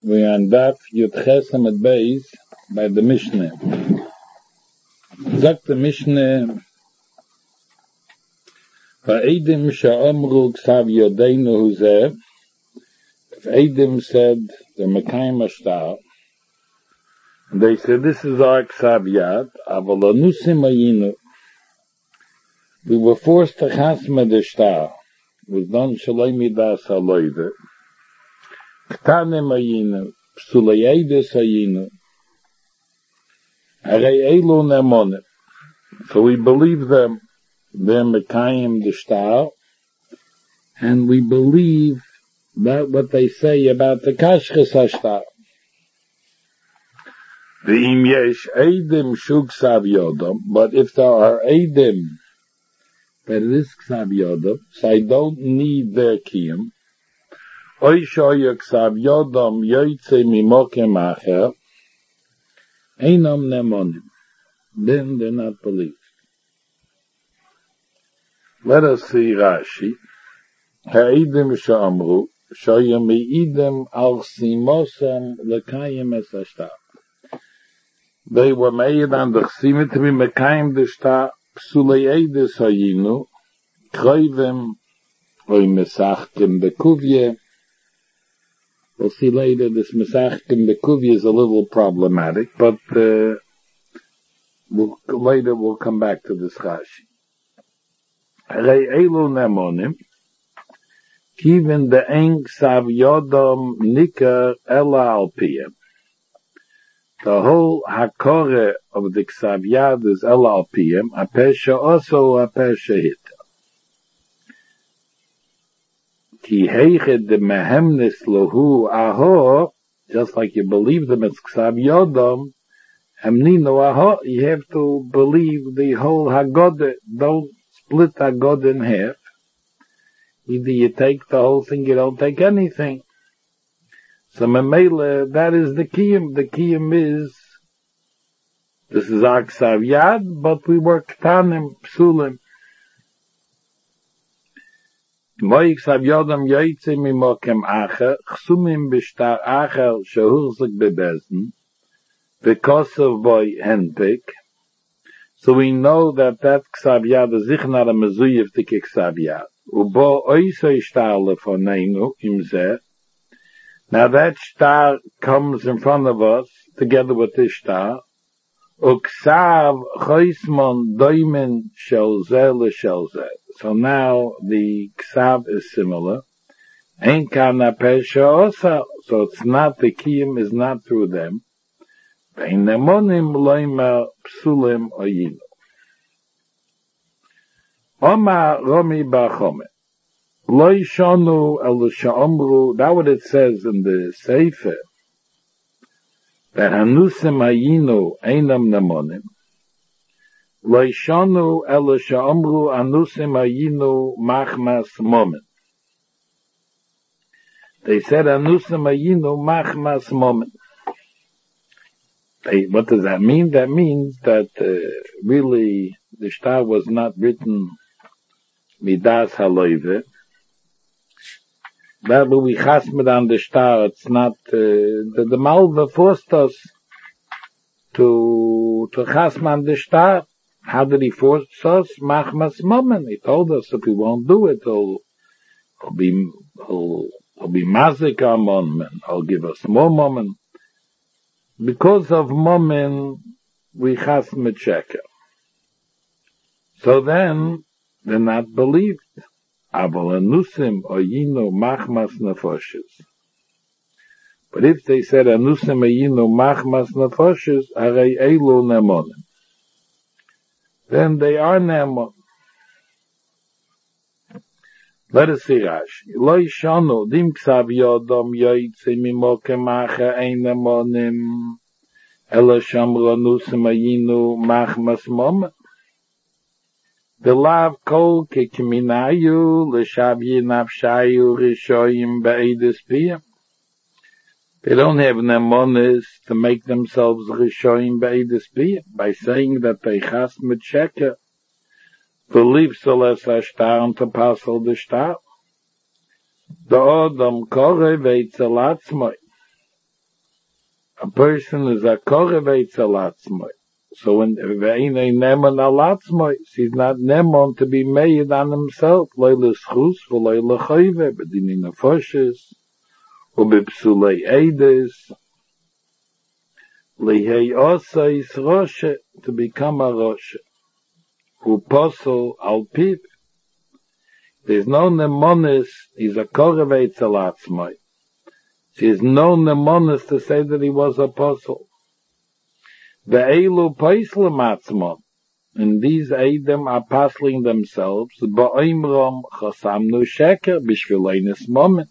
we are on Daf Yud Chesem at Beis by the Mishnah. Sagt the Mishnah, Va'edim she'omru k'sav yodeinu huzeh. If Edim said the Mekayim Ashtar, they said this is our k'sav yad, aval anusim ayinu. We were forced to chasma the shtar. It was done shaloi midas haloive. Ktanim ayinu, psulayedis ayinu. Harei elu nemonim. So we believe them, they're Mekayim the shtar, and we believe that what they say about the kashchas hashtar. V'im yesh edim shu ksav yodam, but if there are edim that it is ksav yodam, so I don't need their kiyum. Oy shoya ksav yodam yoytze mimokem acher, einam nemonim. Then they're not believed. Let us see Rashi. Ha'edim she'amru, shoya me'idem al simosam lekayim es hashtar. They were made on the chsimet to be mekayim the shtar, psulei edis hayinu, kroivim, oy mesachkim bekuvye. We'll see later this mesachkim bekuvye is a little problematic, but later we'll come back to this Rashi. Harei elu nemonim, kiven de eng sav yodom nikar ela al piyem. The whole hakore of the ksav yad is ela al piyem, apesha also apesha hita. Ki heichet de mehemnis lohu aho, just like you believe them as ksav yodom, hemnino aho, you have to believe the whole haggadah. Don't split haggadah in half. Either you take the whole thing, you don't take anything. So memele, that is the kiyum. The kiyum is, this is our ksav yad, but we were ktanim, psulim. Moi ksav yodam yoytze mimokem acher, chsumim b'shtar acher shehurzak bebezen, v'kosav boy henpik. So we know that ksav yad is sich not a mezuyev to ksav yad. Ubo oisei shtar lefoneinu im zeh. Now that shtar comes in front of us together with this shtar. Uksav choismon doimen shel zeh l'shel zeh. So now the ksav is similar. Ein kan apesha osa. So it's not, the kiyum is not through them. Vein nemonim loimer psulim oyinu. Oma romi bachome. Loi shonu el sha'omru, that's what it says in the Sefer. Hanusim ayinu einam nemonim. Loi shonu el sha'omru hanusim ayinu machmas momen. They said hanusim ayinu machmas momen. What does that mean? That means that really the shtar was not written midas haloive. That we chasmed on the shtar, it's not, the Malva forced us to chasm on the shtar. How did he force us? Machmas momen. He told us if we won't do it, he'll be mazik our momen, he'll give us more momen. Because of momen, we chasm a sheker. So then, they're not believed. Aval anusim oyinu machmas nefoshes. But if they said anusim oyinu machmas nefoshes, harei elu nemonim. Then they are nemon. Let us see Rashi. Lo yishanu dim ksav yodam yoytze mimokem acher ein nemonim, ela shamru anusim oyinu machmas momen. The lav kol kekiminayu l'shavyi nafshayu rishoyim be'edis piyam. They don't have nemonis to make themselves rishoyim be'edis piyam by saying that they chas mit sheker. Believe soles hashtar and to passel the shtar. The Adam kore veitzel atzmoi. a person is a korevetz alatzmoi. So when ve'inei nemon alatzmoi, he's not nemon to be made on himself, loy l'schus, v'loy l'choyve, b'dini nefoshes, u'b'psulei eides, lihei osais roshe, to become a roshe, u'posel al piv. There's no nemonis, he's a korevetz alatzmoi. There's no nemonis to say that he was apostle. Ve'elu poislim atzmon. And these Eidim are puzzling themselves. Ba'imrom chasamnu sheker b'shvileinis moment.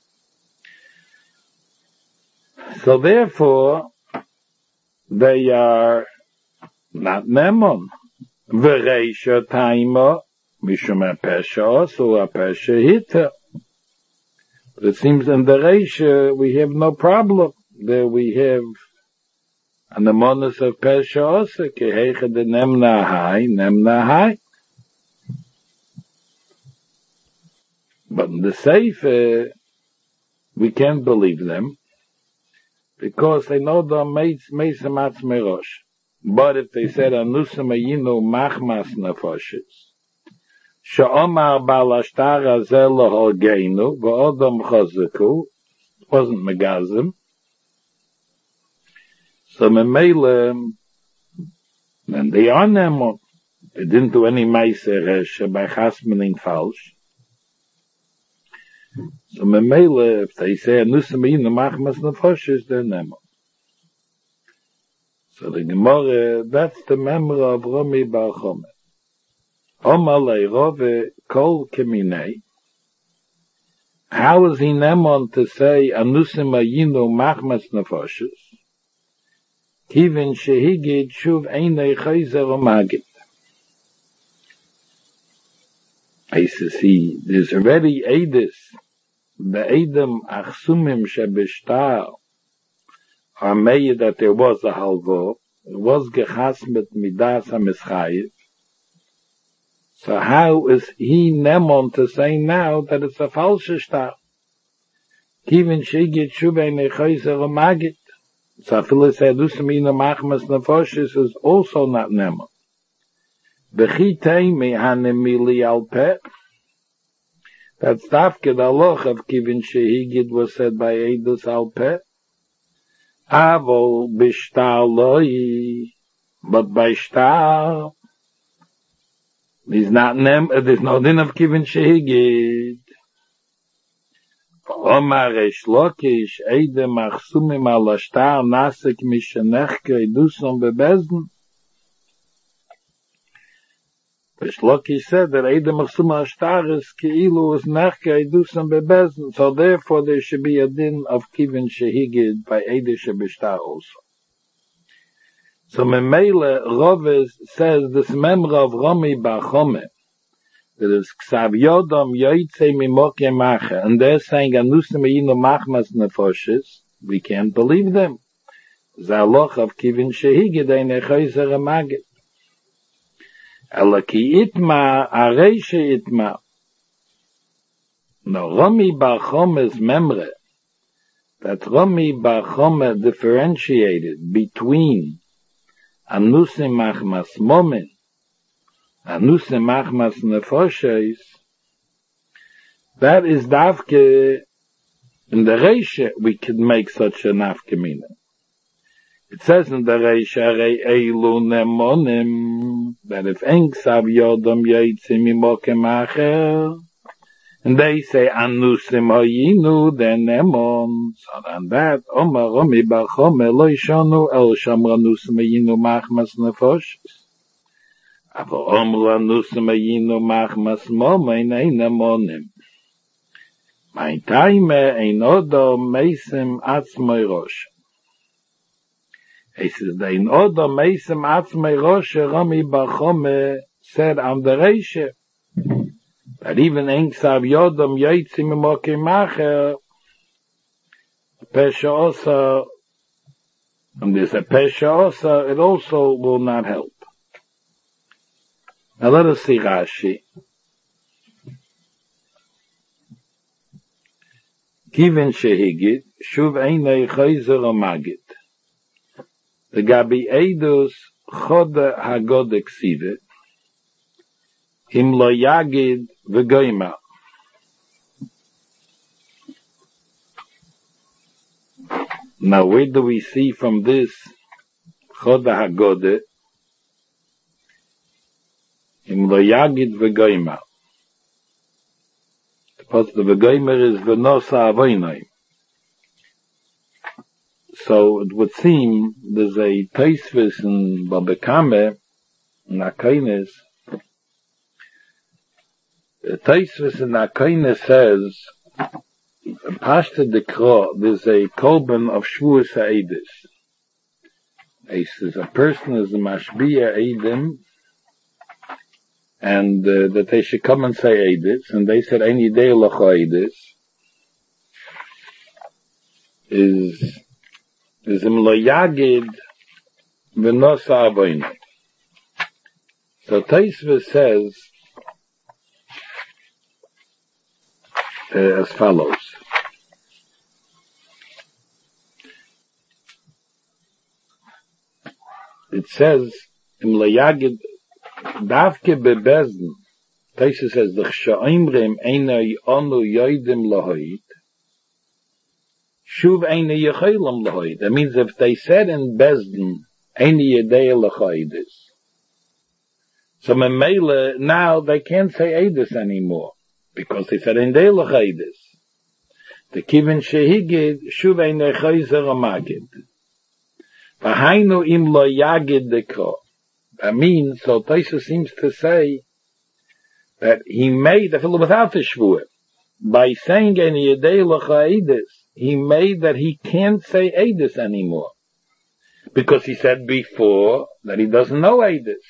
So therefore, they are not nemon. V'reisha taima mishum apesha osu apesha hita. But it seems in the reisha we have no problem. There we have and the monas of Pesha also, Kehecha de Nemna Hai. But in the Sefer, we can't believe them, because they know the Meisamatz Merosh. But if they said, Anusam Ayinu Machmas Nefoshes, Sha'omar Balashtar Azel Hogeinu, V'odom Chozaku, wasn't Megazim, so Memele, and they are Nemon. They didn't do any Meiser by Chasmaning falsch. So Memele, if they say Anusamin Machmas Nefoshes, they're Nemon. So the Gemara, that's the memory of Rami Bar Chome. Omalei Rove Kol Keminei. How is he Nemon to say Anusamayinu Machmas Nefoshes? Kivin shehigid shuv einei chayzer umagid. I see, there's already Eidis, the Eidem achsumim shebishtar, are made that there was a halvo, it was gechasmet midas ha-mischayiv. So how is he nemon to say now that it's a falsche star? Kivin shehigid shuv einei chayzer umagid. So Phyllis said, Lusamina Machmas Nefoshes is also not Nema. Bechitei me hanemili alpeh. That Stavke the loch of Kivin Shehigid was said by Eidus alpeh. Avol bishtar loi. But by shtar, there's not there's no din of Kivin Shehigid. Omar Reish Lakish, Eide Machsumim al Ashtar Nasik Mishenechke Edusam Bebezden. Reish Lakish said that Eide Machsumim al Ashtar is Keilu is Nechke Edusam Bebezden. So therefore there should be a din of Kivin Shehigid by Eide Shebishtar also. So Memele Roves says this member of Rami Bar Chome, that is Ksav Yodom Yoitze Mimoke Macha, and they're saying Anusim Yino Machmas Nefoshes, we can't believe them. Zaloch of Kivin Shehigid Ein Echoizer Amagid. Elaki Itma, Areisha Itma. No, Rami Bar Chome's memre, that Rami Bar Chome differentiated between Anusim Machmas Momin, Anusim Machmas Nefoshes, that is Davke, in the Reisha, we could make such a nafkamina. It says in the Reisha, Rei Eilu Nemonim, that if Eng Sav Yodom Yaitzim Imokem Acher, and they say, Anusim Hayinu, then Nemon, so on that, Omar Romi Bar Chome, Lo Yishonu, El Shamra Anusim Hayinu Machmas Nefoshes. Aber Omra Anusim Hayinu Machmas Momen, Ein Nemonim. Mein Taime ein Odo Meisim Atzmei Rosh. He says, ein Odo Meisim Atzmei Rosh, Rami Bar Chome said on the Reisha, that even Ein Ksav Yodom Yoitzim Imoke Macher, Pesha Osa, and there's a Pesha Osa, it also will not help. Now let us see Rashi. Kivin Shehigid, Shuv Einei Chayzer Amagid. The Gabi Eidus Chode Hagode Ksive, Im Lo Yagid V'Goyma. Now, where do we see from this Chode Hagode? Im Lo Yagid V'Goyma. Because the V'Goyma is V'Nosa Avoinai. So it would seem there's a Taisvis in Babekame, in Akainis. The Taisvis in Akainis says, Pashta Dekro, there's a Korban of Shvuas HaEdis. He says a person is a Mashbiya Eidim, and that they should come and say Eidis, and they said, Ein Yidei Locha Eidis, is Im Lo Yagid V'Nosa Avoinai. So Taisvis says as follows. It says, Im Lo Yagid Davke Bebezdin, Taisvis says, D'ch Sha'imrim Einai Onu Yoidim Lahoid, Shuv Eine Yechelam Lahoid. That means if they said in Bezdin, Eine Yedei Lachoidis, so Memele, now they can't say Eidis anymore, because they said in Dei Lachoidis. The Kivin Shehigid, Shuv Eine Chayzer Amagid. V'hainu Im Lo Yagid Dekro. That means, so Taisa seems to say, that he made, without the Shvuah, by saying Eine Yedei Lachoidis, he made that he can't say Eidis anymore. Because he said before that he doesn't know Eidis.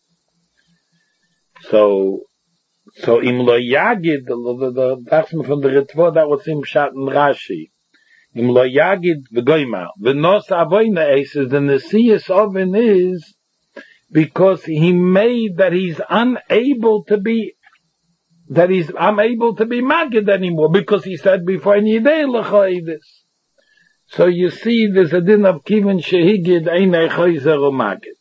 So Im Lo Yagid, the Tachsman from the Ritva, that was him Shat and Rashi. Im Lo Yagid V'Goyma. V'Nos Avoyna says the Nesias Oven is because he made that he's unable to be Magid anymore, because he said before, and Yidei L'Choidis. So you see, there's a din of Kivin Shehigid Einei Choyzer or Magid.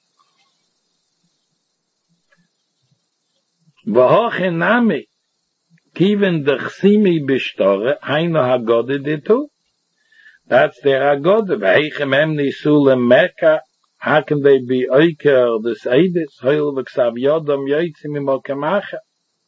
V'hochen Nami, Kivin D'chsimi B'shtore, Haino Hagode Ditu. That's their Hagode. V'heichem Em Nisulem Mecca, how can they be Oiker, this Eidis, Hoil V'ksav Yodom Yoitzim Imokemacha.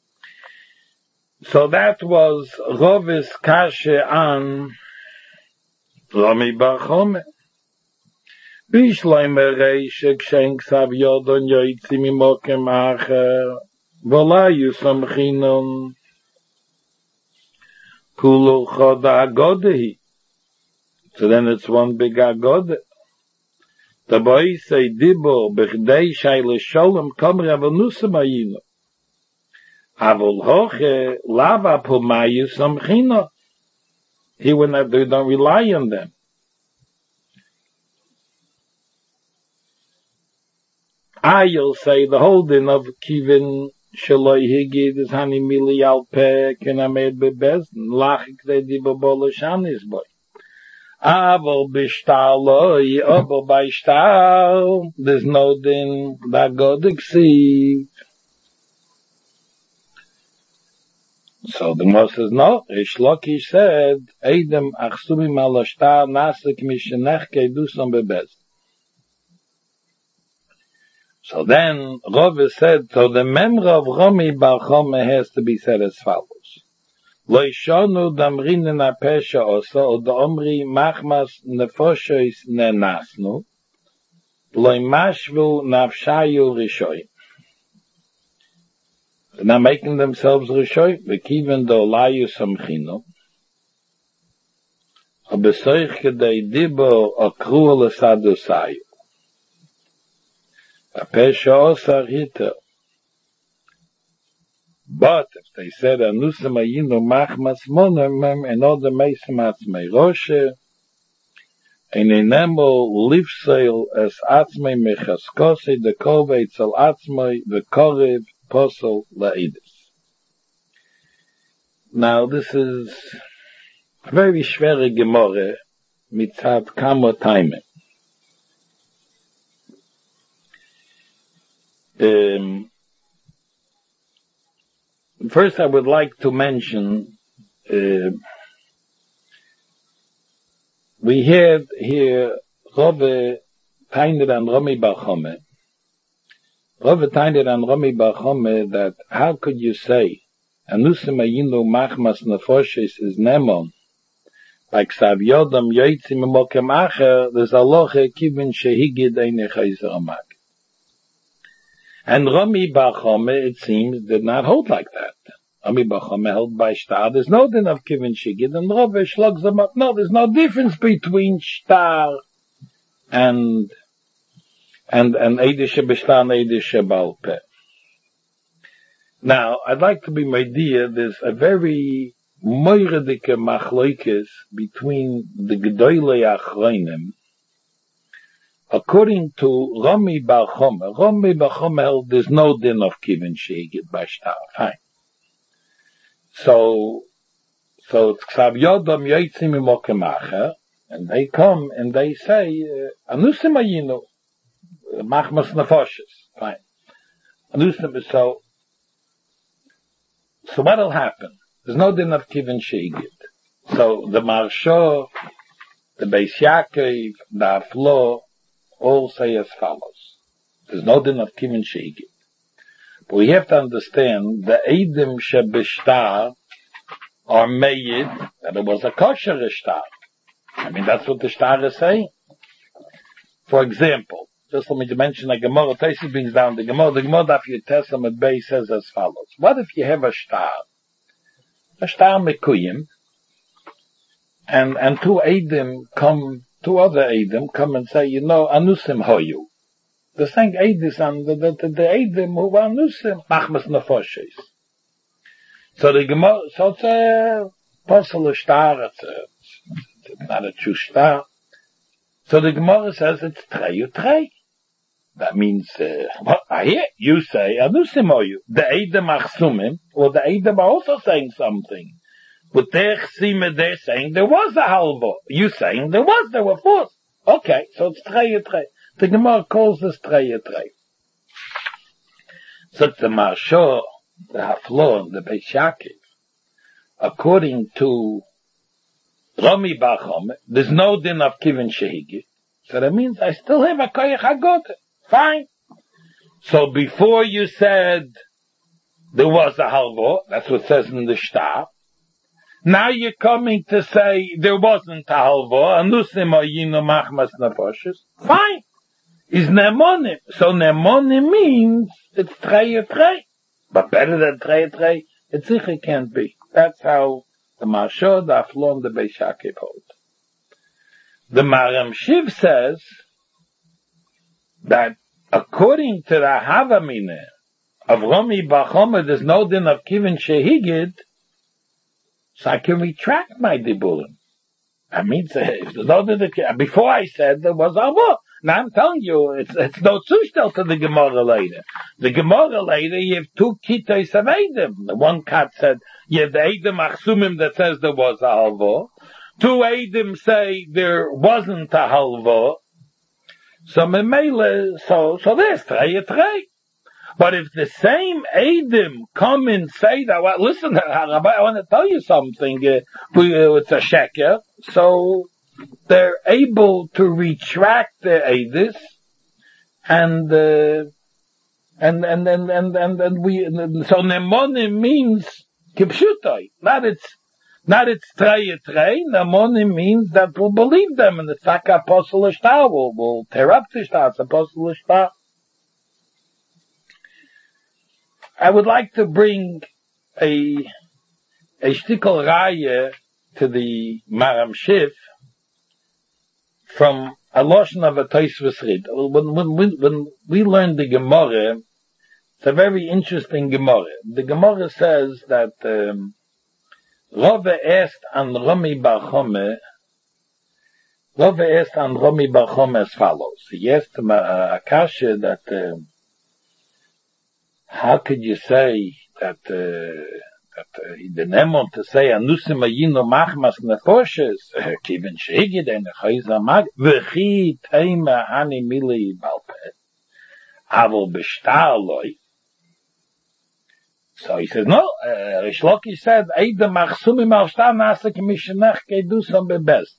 So that was Rovis Kashe an Rami Bar Chome. Bishloime Reishe Kshen Ksav Yodon Yoitzim Imokem Acher Volayu Samchinon Kulu Choda Agodehi. So then it's one big Agode. The boy say Dibor Bechdei Shaila Sholem Kamre Avanusam Ayino. Avol hoche lava pomayu samchino. He would not, they don't rely on them. You'll say the holding of Kivin Shaloi Higid is Hani Mili Alpe Kenamed Bebezn Lachik de Dibobolo Shanis boy. Avol Bishtaloi Obol Baishtal. There's no din that God exceed. So the Moshe says, no, Rish Lakish said, Eidem achsumi malashtar nasik mishenech keidusam bebez. So then Rove said, so the member of Rami Bar Chome has to be said as follows. Lo ishonu damrinen apesha osa, o da omri machmas nefoshois nenasnu, lo imashvu nafshayu rishoy. They're not making themselves rishoy, v'kiven do layu samchino. A besoich kedei dibo akru l'sadusayu. A pesha osar hiter. But if they said anusam ayinu machmas monomem and all the meisem atzmei roshe, and enemo livseil as atzmei mechaskose de kovetz al atzmei v'korev posel la'idis. Now this is a very schwere Gemore mitzad kamo taime. First I would like to mention, we had here Rove Tained and Rami Bar Chome. Rove Tained and Rami Bar Chome, that how could you say Anusim Ayinu Machmas Nefoshes is Nemon, like Sav Yodam Yoitzim Mokem Acher, there's a loche Kivin Shehigid Eine Chayzer Amak. And Rami Bar Chome, it seems, did not hold like that. Rami Bar Chome held by Shtar. There's no din of Kivin Shigid, and Rove shlugs them up. No, there's no difference between Shtar and Eidische Bishtar and Eidische Balpe. Now, I'd like to be made dear, there's a very moiredike machloikes between the Gedoyle Achroinim. According to Rami Bar Chome held there's no din of Kivin Shigid by Shtar. Fine. So it's Ksav Yodam Yoitzim Mokem Acher, and they come and they say, Anusim Ayinu, Machmas Nefoshes. Fine. Anusim, so what'll happen? There's no din of Kivin Shigid. So the Marsha, the Beis Yaakov, the Aflo, all say as follows. There's no din of Kivin Shigid. But we have to understand the Eidim Shebishtar are made that it was a kosher shtar. I mean, that's what the shtar is saying. For example, just let me mention a Gemara. Taisus brings down the Gemara. The Gemara Daf Yud Testament Bay says as follows. What if you have a shtar mekuyim, and two other Eidim come and say, Anusim Hoyu. The same Eidis and the Eidim who were Anusim, Machmas Nefoshes. So the Gemara, so it's a possible shtar, it's not a true shtar. So the Gemara says it's trei. That means, I hear you say, Anusim Hoyu. The Eidim Achsumim, or the Eidim are also saying something. But they're saying there was a halva. You saying they were forced. Okay, so it's trei. The Gemara calls this trei. So it's the Marsha, the Haflo, and the Beis Yaakov. According to Rami Bar Chome, there's no din of Kivin Shehigid. So that means I still have a Koyach HaGote. Fine. So before you said there was a halva, that's what it says in the shtar. Now you're coming to say there wasn't a halva, Anusim Ayinu Machmas Nefoshes. Fine. Is Nemonim. So Nemonim means it's trei. But better than trei, it sicher can't be. That's how the Marsha, the Aflo, and the Beis Yaakov hold. The Maram Shiv says that according to the Havamine of Rami Bar Chome, there's no din of Kivin Shehigid, so I can retract my diburim. I mean, if there's no din of, before I said there was Alba. Now I'm telling you, it's no zustel to the Gemara later. The Gemara later, you have two kitos of Eidim. The one cat said, you have the Eidim Achsumim that says there was a halva. Two Eidim say there wasn't a halva. So Memele, so there's trei. But if the same Eidim come and say that, well, listen, Rabbi, I want to tell you something, it's a sheker, so they're able to retract the Eidis, and so Nemonim means Kipshutai, not it's trei. Nemonim means that we'll believe them, and the Tzaka Apostle Shtar will tear up the Shtar, it's Apostle Shtar. I would like to bring a shtickle raya to the Maram Shiv from a lashon of a Tosfos Rid. When we learn the Gemara, it's a very interesting Gemara. The Gemara says that Rove asked on Rami Bar Chome as follows. He asked him a kasha that how could you say that the Nemon to say Anusim Ayinu Machmas Nefoshes Kivin Shehigid and Chayzer Mag V'chi Teima Hani Mili Balpeh. Aval B'Shtar So he says, no, Rish Lakish said, Eidem Achsumim al Shtar Nasa K'mishenech Kedusam Bebez.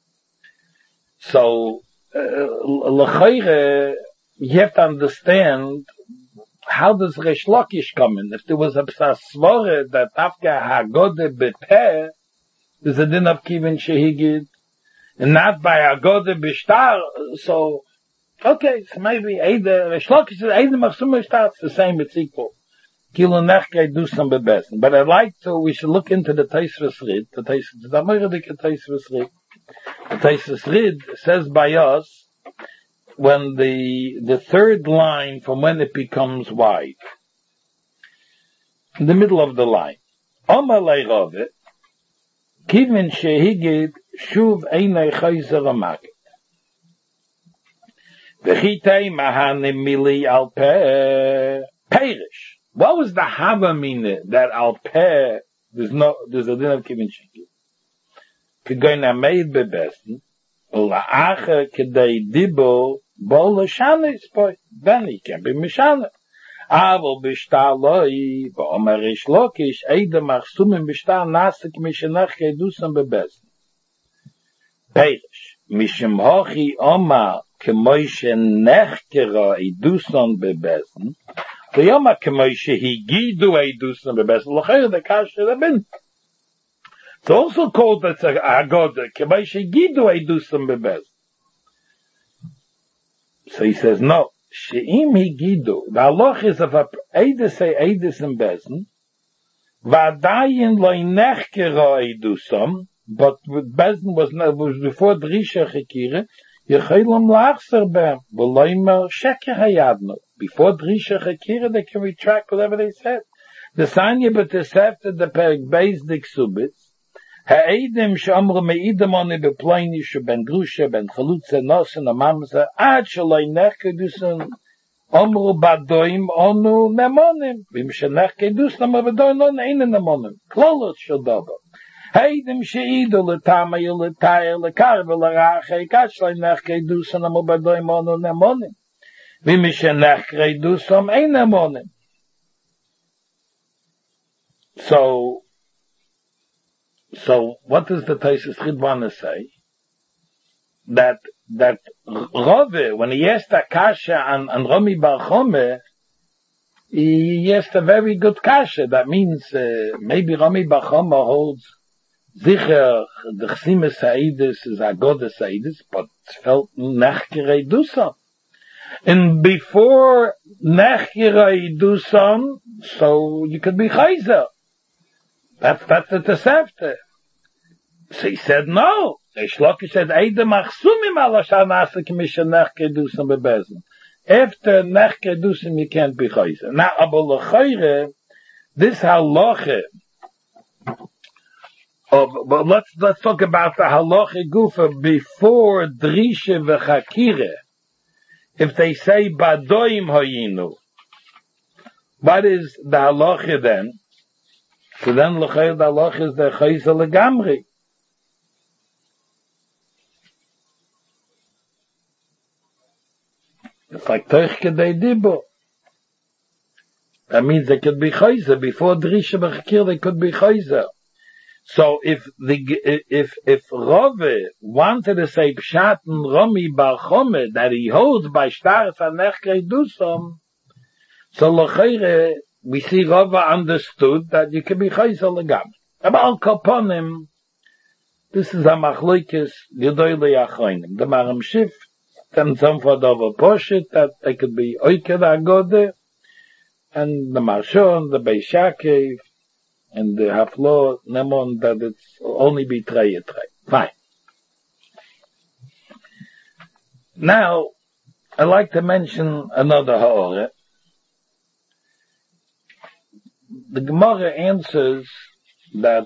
So, L'chayre, you have to understand, how does Rish Lakish come in? If there was a Psasvore that Afka Hagode Bepeh, there's a din of Kivin Shehigid, and not by Hagode B'Shtar, so, okay, so maybe Rish Lakish says, Eidem Achsumim Shtar, it's the same, it's equal. But I'd like to, we should look into the Taisvus Rid. The Taisvus Rid says by us, when the third line from when it becomes wide, in the middle of the line, Omalei Rove, Kivin Shehigid, Shuv Einei Chayzer Amaket. V'chitei Mahanim Mili Alpeh, Perish. What was the hava meaning that al peh, there's a din of kivin shehigid. Kegoyna meid bebesten, ula'acher kedei dibo, bo l'shana ispoi. Then he can be mishana. Aval b'shtar loi, v'omer Rish Lakish, eidem achsumim b'shtar nasik mishenach kedusam bebesten. Perish, mishim hochi oma, kemoishe nechkera idusam bebesten, the Yoma Kemoshe he gidu eidusam bebezin. L'chayr the kash should have been. It's also called that Agoda Kemoshe gidu eidusam bebezin. So he says no. She'im he gidu. The halach is of a eidus say eidusam bezin. V'adayin lo nechkera eidusam. But bezin was before Drisha Chekire. Yechilam la'achser be'em. V'loimer sheker hayadno. Before Drisha Chekira, they can retract whatever they said. The Sanya B'Tesefta, the Perik Beis Diksubitz, Ha'edim she'amru me'idem oni b'ploini she'ben Drusha, ben Chalutze, Nosen, Amamza, ad shaloi nech kedusen, amru badoim onu nemonim, v'im shenech kedusen, amru badoim onu eine nemonim, klolot shadaba. Ha'edim she'idu l'tamayu l'tayr l'kar v'l'rach, ad shaloi nech kedusen, amru badoim onu nemonim. So, what does the Taisvus Rid want to say? That Rove, when he asked a kasha and Rami Bar Chome, he asked a very good kasha. That means, maybe Rami Bar Chome holds Zicher, the Chsime Saidis is Agoda Saidis, but felt Nechkere Dusam. And before Nechkere Dusam, so you could be Chayzer. That's the Tosefta. So he said no. Rish Lakish said, Eidem achsumim ala shanasa k'misha nechke dusam bebezin. After nechke dusam, you can't be chayzer. Now, aber l'chayre, this halacha, but let's talk about the halacha gufa before drisha v'chakire. If they say badoim hayinu, what is the halacha then? So then l'chayre the halacha is the chayzer legamri. It's like Teichke de Dibo. That means they could be Chayzer. Before Drisha B'Chakir, they could be Chayzer. So if Rove wanted to say Pshat and Rami Bar Chome, that he holds by Shtar Sanechkei Dusam, so L'Chayre, we see Rove understood that you can be Chayzer L'Gam. About Koponim, this is a Machloikis Gedoy L'Yachoinim. The Maram Shif, and some for the Poshit, that they could be Oiked Agode, and the Marshon, the Beis Yaakov, and the Haflo, Nemon, that it's only be Trey. Fine. Now, I'd like to mention another Ha'oreh. The Gemara answers that,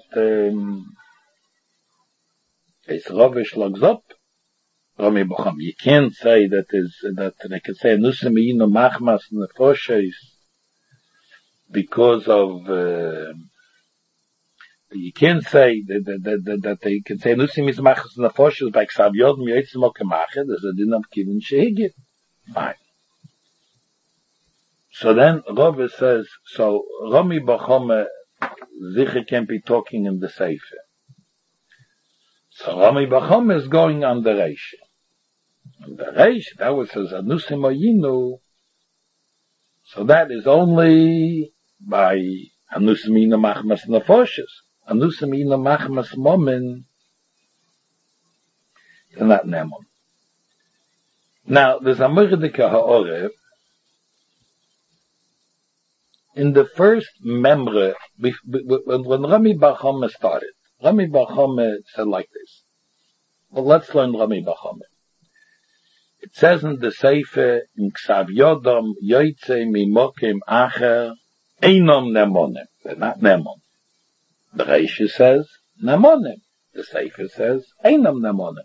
it's Rovish logs up, Rami Bocham. You can't say that they can say Nusim Yino Machmas Nefoshes because of you can't say that they can say Nusim is Machmas Nefoshes by Ksav Yodim Yotzim Okemache. There's a din of Kivin Shehigit. Fine. So then Rava says, so Rami Bachome Zicha can't be talking in the Sefer. So Rami Bachome is going on the Reish. On the Reish, that was says Anusim Ayinu. So that is only by Anusim Ina Machmas Nefoshes. Anusim Ina Machmas Momin. They're not Nemon. Now, there's a Merdika Ha'orev. In the first membre, when Rami Bachome started, Rami Bachome said like this. Well, let's learn Rami Bachome. It says in the Sefer, in Ksav Yodom, Yoitze Mimokim Acher, Einom Nemonim. They're not Nemon. The Reish says, Nemonim. The Sefer says, Einom Nemonim.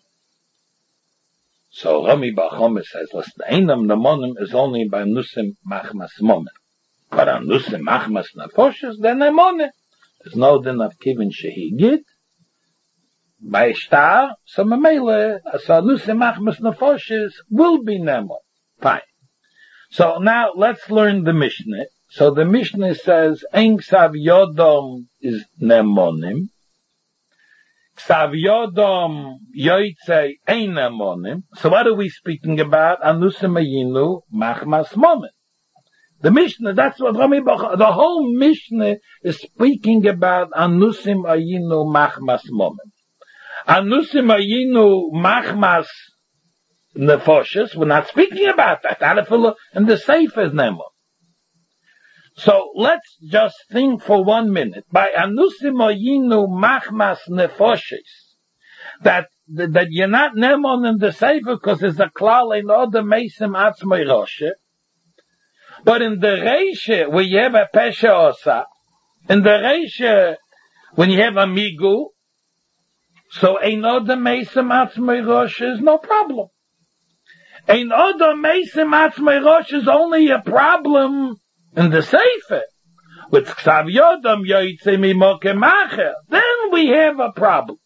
So Rami Bachome says, listen, Einom Nemonim is only by Nusim Machmas Momen. But on Nusim Machmas Nefoshes, they're Nemonim. There's no din of Kivin Shehigit. By Shtar, so Mamele, so Nusim Machmas Nefoshes will be Nemon. Fine. So now let's learn the Mishnah. So the Mishnah says, Ein Ksav Yodom is Nemonim. Ksav Yodom Yoitze Ein Nemonim. So what are we speaking about? Anusim Ayinu Machmas Momen. The Mishnah, that's what Rami Bachome, the whole Mishnah is speaking about Anusim Ayinu Machmas Momen. Anusim Ayinu Machmas Nefoshes, we're not speaking about that. And the Sefer Nemo. So let's just think for 1 minute. By Anusim Ayinu Machmas Nefoshes, that you're not Nemon in the Sefer because there's a klal in all the Mesim Atzmei Roshe. But in the Reisha, where you have a Pesha Osa, in the Reisha, when you have a Migu, so Ein Oda Mesim Atzmei Rosh is no problem. Ein Oda Mesim Atzmei Rosh is only a problem in the Sefer. With Ksav Yodam Yoitze Mimokim Acher, then we have a problem.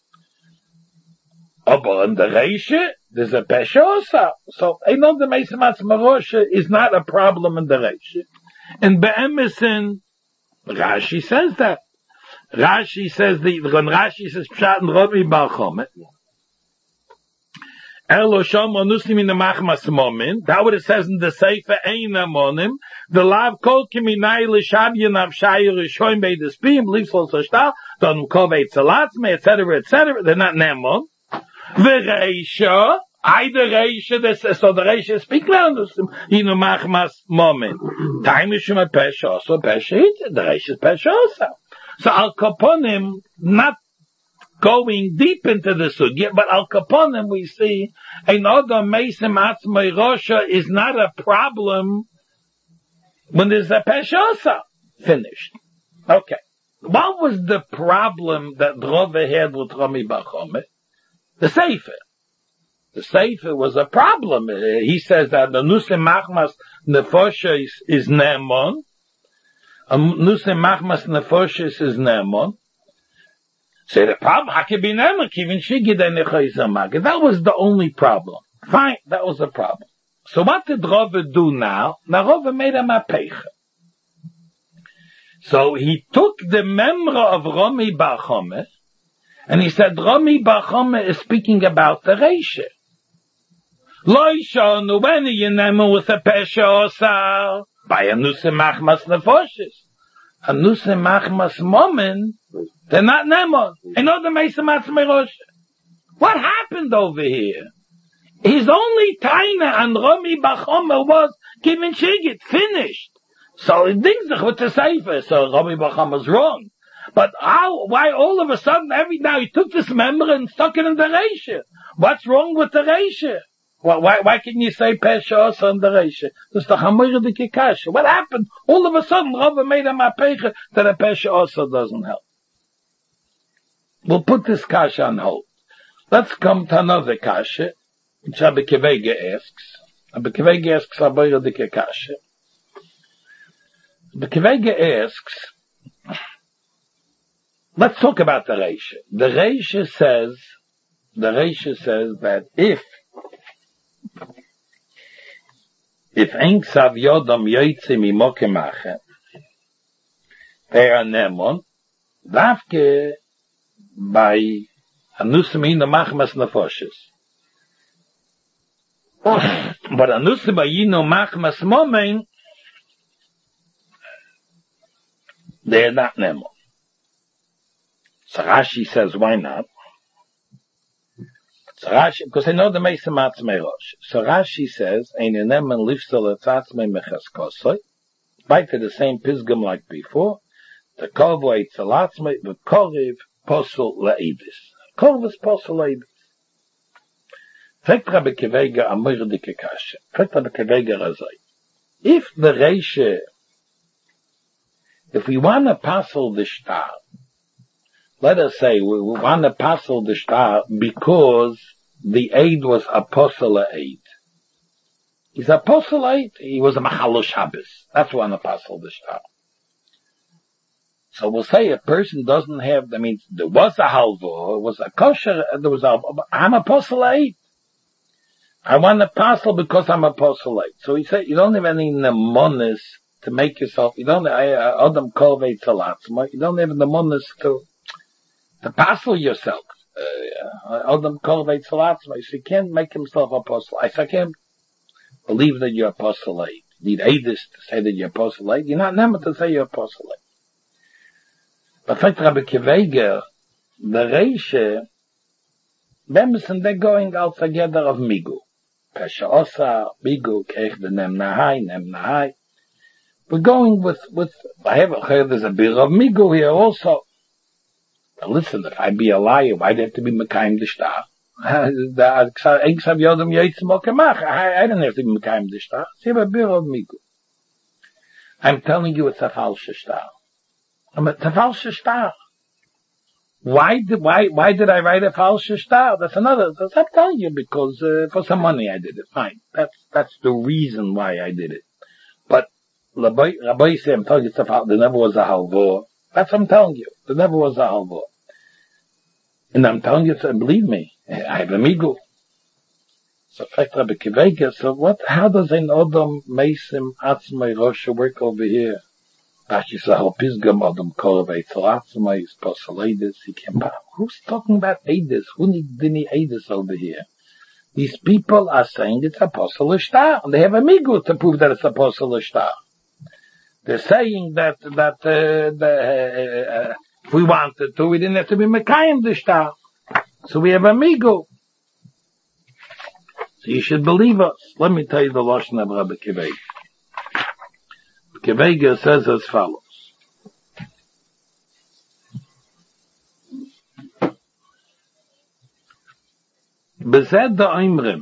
But in the Reisha, there's a Pesha Osa. So Ein Oda Mesim Atzmei Rosh is not a problem in the Reisha. In Be'emesin, Rashi says that. Rashi says when Rashi says Pshat and Rami Bachome, Elo Shom Onusim in the Machmas Momin. That what it says in the Sefer Ein Nemonim. The Lav Kol Kiminai L'Shabyan Avshayir Rishoim Beides Piyim Lifsol Soshtal Don Kovei Tzalatzme etc. etc. They're not Nemon. V'Reisha, the Reisha, so the Reisha speak Leonusim in the Machmas Momin. Time is Shema Pesha, so Pesha Hit. The Reisha is Pesha also. So Al Kaponim, not going deep into the sugya, but Al Kaponim we see Ein Oda Mesim Atzmei Rosha is not a problem when there's a Peshosa finished. Okay. What was the problem that Rava had with Rami Bachome? The Sefer. The Sefer was a problem. He says that the Nusim Machmas Nefosha is Nemon. Nusim Machmas Nefoshes is Nemon. So the problem, Hakibi Nemon, Kivin Shigid and Nechoizamagid. That was the only problem. Fine, that was the problem. So what did Rava do now? Now Rava made a mapecha. So he took the memra of Rami Bachome, and he said Rami Bachome is speaking about the Reisha. Lo yishonu when you Nemon with a Pesha Osar, by a Nusim Machmas Nefoshes. A Nusim Machmas Momen, they're not Nemon. And other Mesim Atzmei Rosh. What happened over here? His only taina on Rami Bachome was Kivin Shigit, finished. So it dings with the Sefer, so Rami Bachome is wrong. But why all of a sudden, now he took this member and stuck it in the Reisha? What's wrong with the Reisha? Why can you say Pesha Osa in the Reisha? That's the Hamir de Kikasha. What happened? All of a sudden, Rava made a mapecha that a Pesha Osa doesn't help. We'll put this kasha on hold. Let's come to another kasha, which Rabbi Kivega asks. Rabbi Kivega asks Hamir de Kikasha. Rabbi Kivega asks, let's talk about the Reisha. The Reisha says if ein ksav yodam yoytze mimoke mache, per anemon, dafke by anusim in the machmas nefoshes. But anusim by yino machmas momen, they're not nemon. So Rashi says, why not? So Rashi, because I know the Meisa Matzmei Rosh. So Rashi says, ein nemon lifsel etzatzmei mechaskosoi, back to the same pisgum like before, the korvo etzalatzmei, the koriv posel le'edis. Korv is posel le'edis. Fragt Rabbi Kevega a moirdike kashe. Fragt Rabbi Kevega razai. If the Reishe, if we want to passel the shtar, let us say we want to passel the shtar because the aid was apostle aid. He's apostle aid, he was a Machalo Shabbos. That's one apostle the shtar. So we'll say a person doesn't have, I mean, there was a halvo, it was a kosher, there was a, I'm apostle aid. I want a parcel because I'm apostle aid. So he said, you don't have any nemonis to make yourself, you don't, Adam Kolvei Talatzma, you don't have nemonis to parcel yourself. Adam Kolvei Talatzma, so he can't make himself apostle. I can't believe that you're apostle aid. You need Aedis to say that you're apostle aid. You're not never to say you're apostle aid. But like Rabbi Kevega, the Reishe, Bemsen, they're going out together of Migu. Pesha Osa, Migu, Keich the Nem Nahai. We're going with, I haven't heard there's a beer of Migu here also. Now listen, if I be a liar, why'd I have to be Mekayim the Shtar? I don't have to be Mekayim the Shtar. See a beer of Migu. I'm telling you it's a false Shtar. It's a false shtar. Why did I write a false shtar? That's another, I'm telling you because, for some money I did it. Fine. That's the reason why I did it. But, Rabbi say, I'm telling you it's a false, there never was a halvor. That's what I'm telling you. There never was a halvor. And I'm telling you, believe me, I have a migu. So, fact Rabbi Kevega, so how does an Odom Meisim Atzmei Rosh work over here? Who's talking about Aedis? Who needs any Aedis over here? These people are saying it's Apostle Shtar. They have a migu to prove that it's Apostle Shtar. They're saying that if we wanted to, we didn't have to be Mekayim the Shtar. So we have a migu. So you should believe us. Let me tell you the Lashon of Rabbi Kevega. Kevega says as follows. Bezed the Oimrim.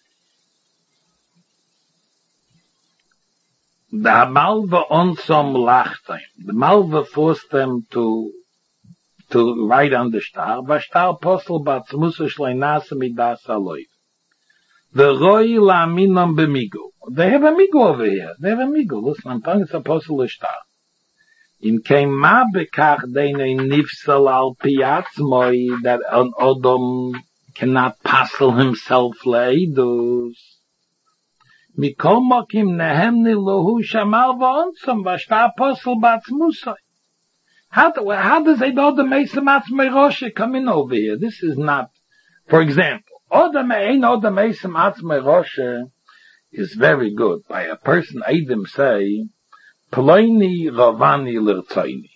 The Malva onsom lachtaim. The Malva forced them to write on the shtar. Vashtar posel batzmusa shleinasa midas aloy. The Roy Laminam Bemigo. They have a migu over here. They have a migu. Listen, I'm telling you, it's apostle Shtar. In Kema Bekach Deine Nifsal al Piatzmoi, that an Odom cannot passel himself leidus. Mikol Mokim Nehemni Lohu Shamal Va'onsam Vashta Apostle Batzmusai. How does a Odom Meisa Matzmei Rosh come in over here? This is not, for example, Odom Meisa Matzmei Rosh is very good. By a person, Eidim say, Ploini Ravani Lirtzaini.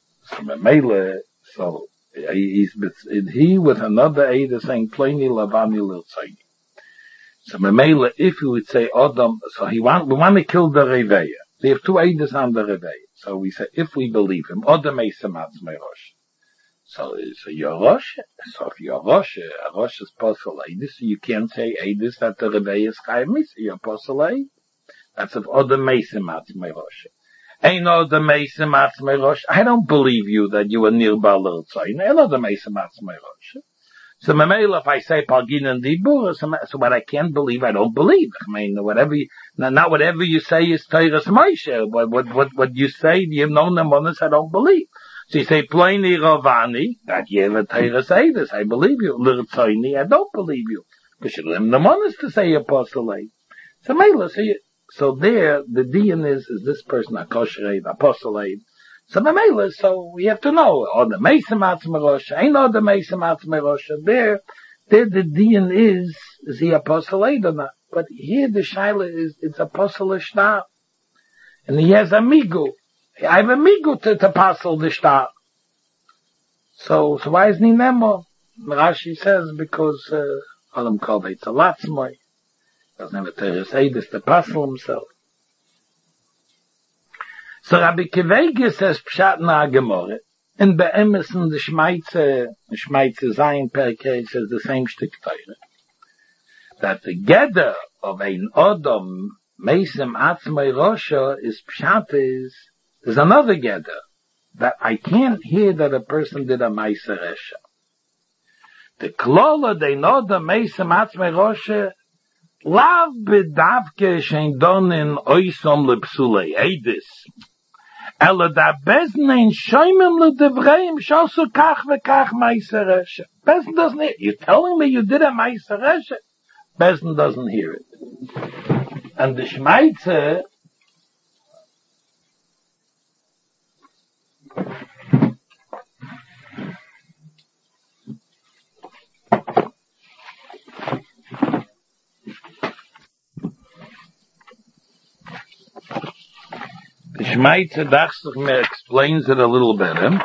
So he with another Eidim saying, Ploini Ravani Lirtzaini. So Memela, if you would say Odom, so we want to kill the Reveya. They have two Eidim on the Reveya. So we say, if we believe him, Odom Meisa Matzmei Rosh. So you're Rosh. So if you're Rosh, a Rosh is Apostle Eidis, so you can't say Eidis that the Rebbe is Chayim Misa. You're Apostle Eid. That's if Odom Meisim Atzmei Rosh. Ain't Odom Meisim Atzmei Rosh. I don't believe you that you were near Baal Tzayne. Ain't Odom Meisim Atzmei Rosh. So Memela, if I say Pagin and Dibur, so what I can't believe, I don't believe. I mean, not whatever you say is Teiras Moshe. What you say, you have no nemonis, I don't believe. So you say, Ploini Ravani, that you have a Teiras Eidis, I believe you. Lirtzaini, I don't believe you. Because you have no nemonis to say Apostle Eid. So Mela, so So there, the dian is this person a kosher aid, apostle aid? So the mailer, so we have to know, or the Meisim Atzmei Rosha, ain't no the Meisim Atzmei Rosha. There the dian is he apostle aid or not? But here the shaila is, it's apostle shtar. And he has a migu. I have a migu to apostle the shtar. So why isn't he Nemo? Rashi says, because, Alam called it's a latzmoy. Doesn't have a Teres Eidus to apostle himself. So Rabbi Kivege says, Pshat na Gemorre, in Be'emesen, the Shmeitze Zayin Perkei says the same shtick Teire, that the gather of ein Odom, Meisim Atzmei Rosha, is Pshat there's another gather, that I can't hear that a person did a Meiser Resha. The Klola, they know the Meisim Atzmei Rosha, Lav bedavke shein donin oisom lepsulei Eidis, Ela da bezn in shoymem le devreim shosu kach vekach meiser resha. Bezn doesn't hear. You're telling me you did a meiser resha? Bezn doesn't hear it. And the Shmeitze Dachsich explains it a little better.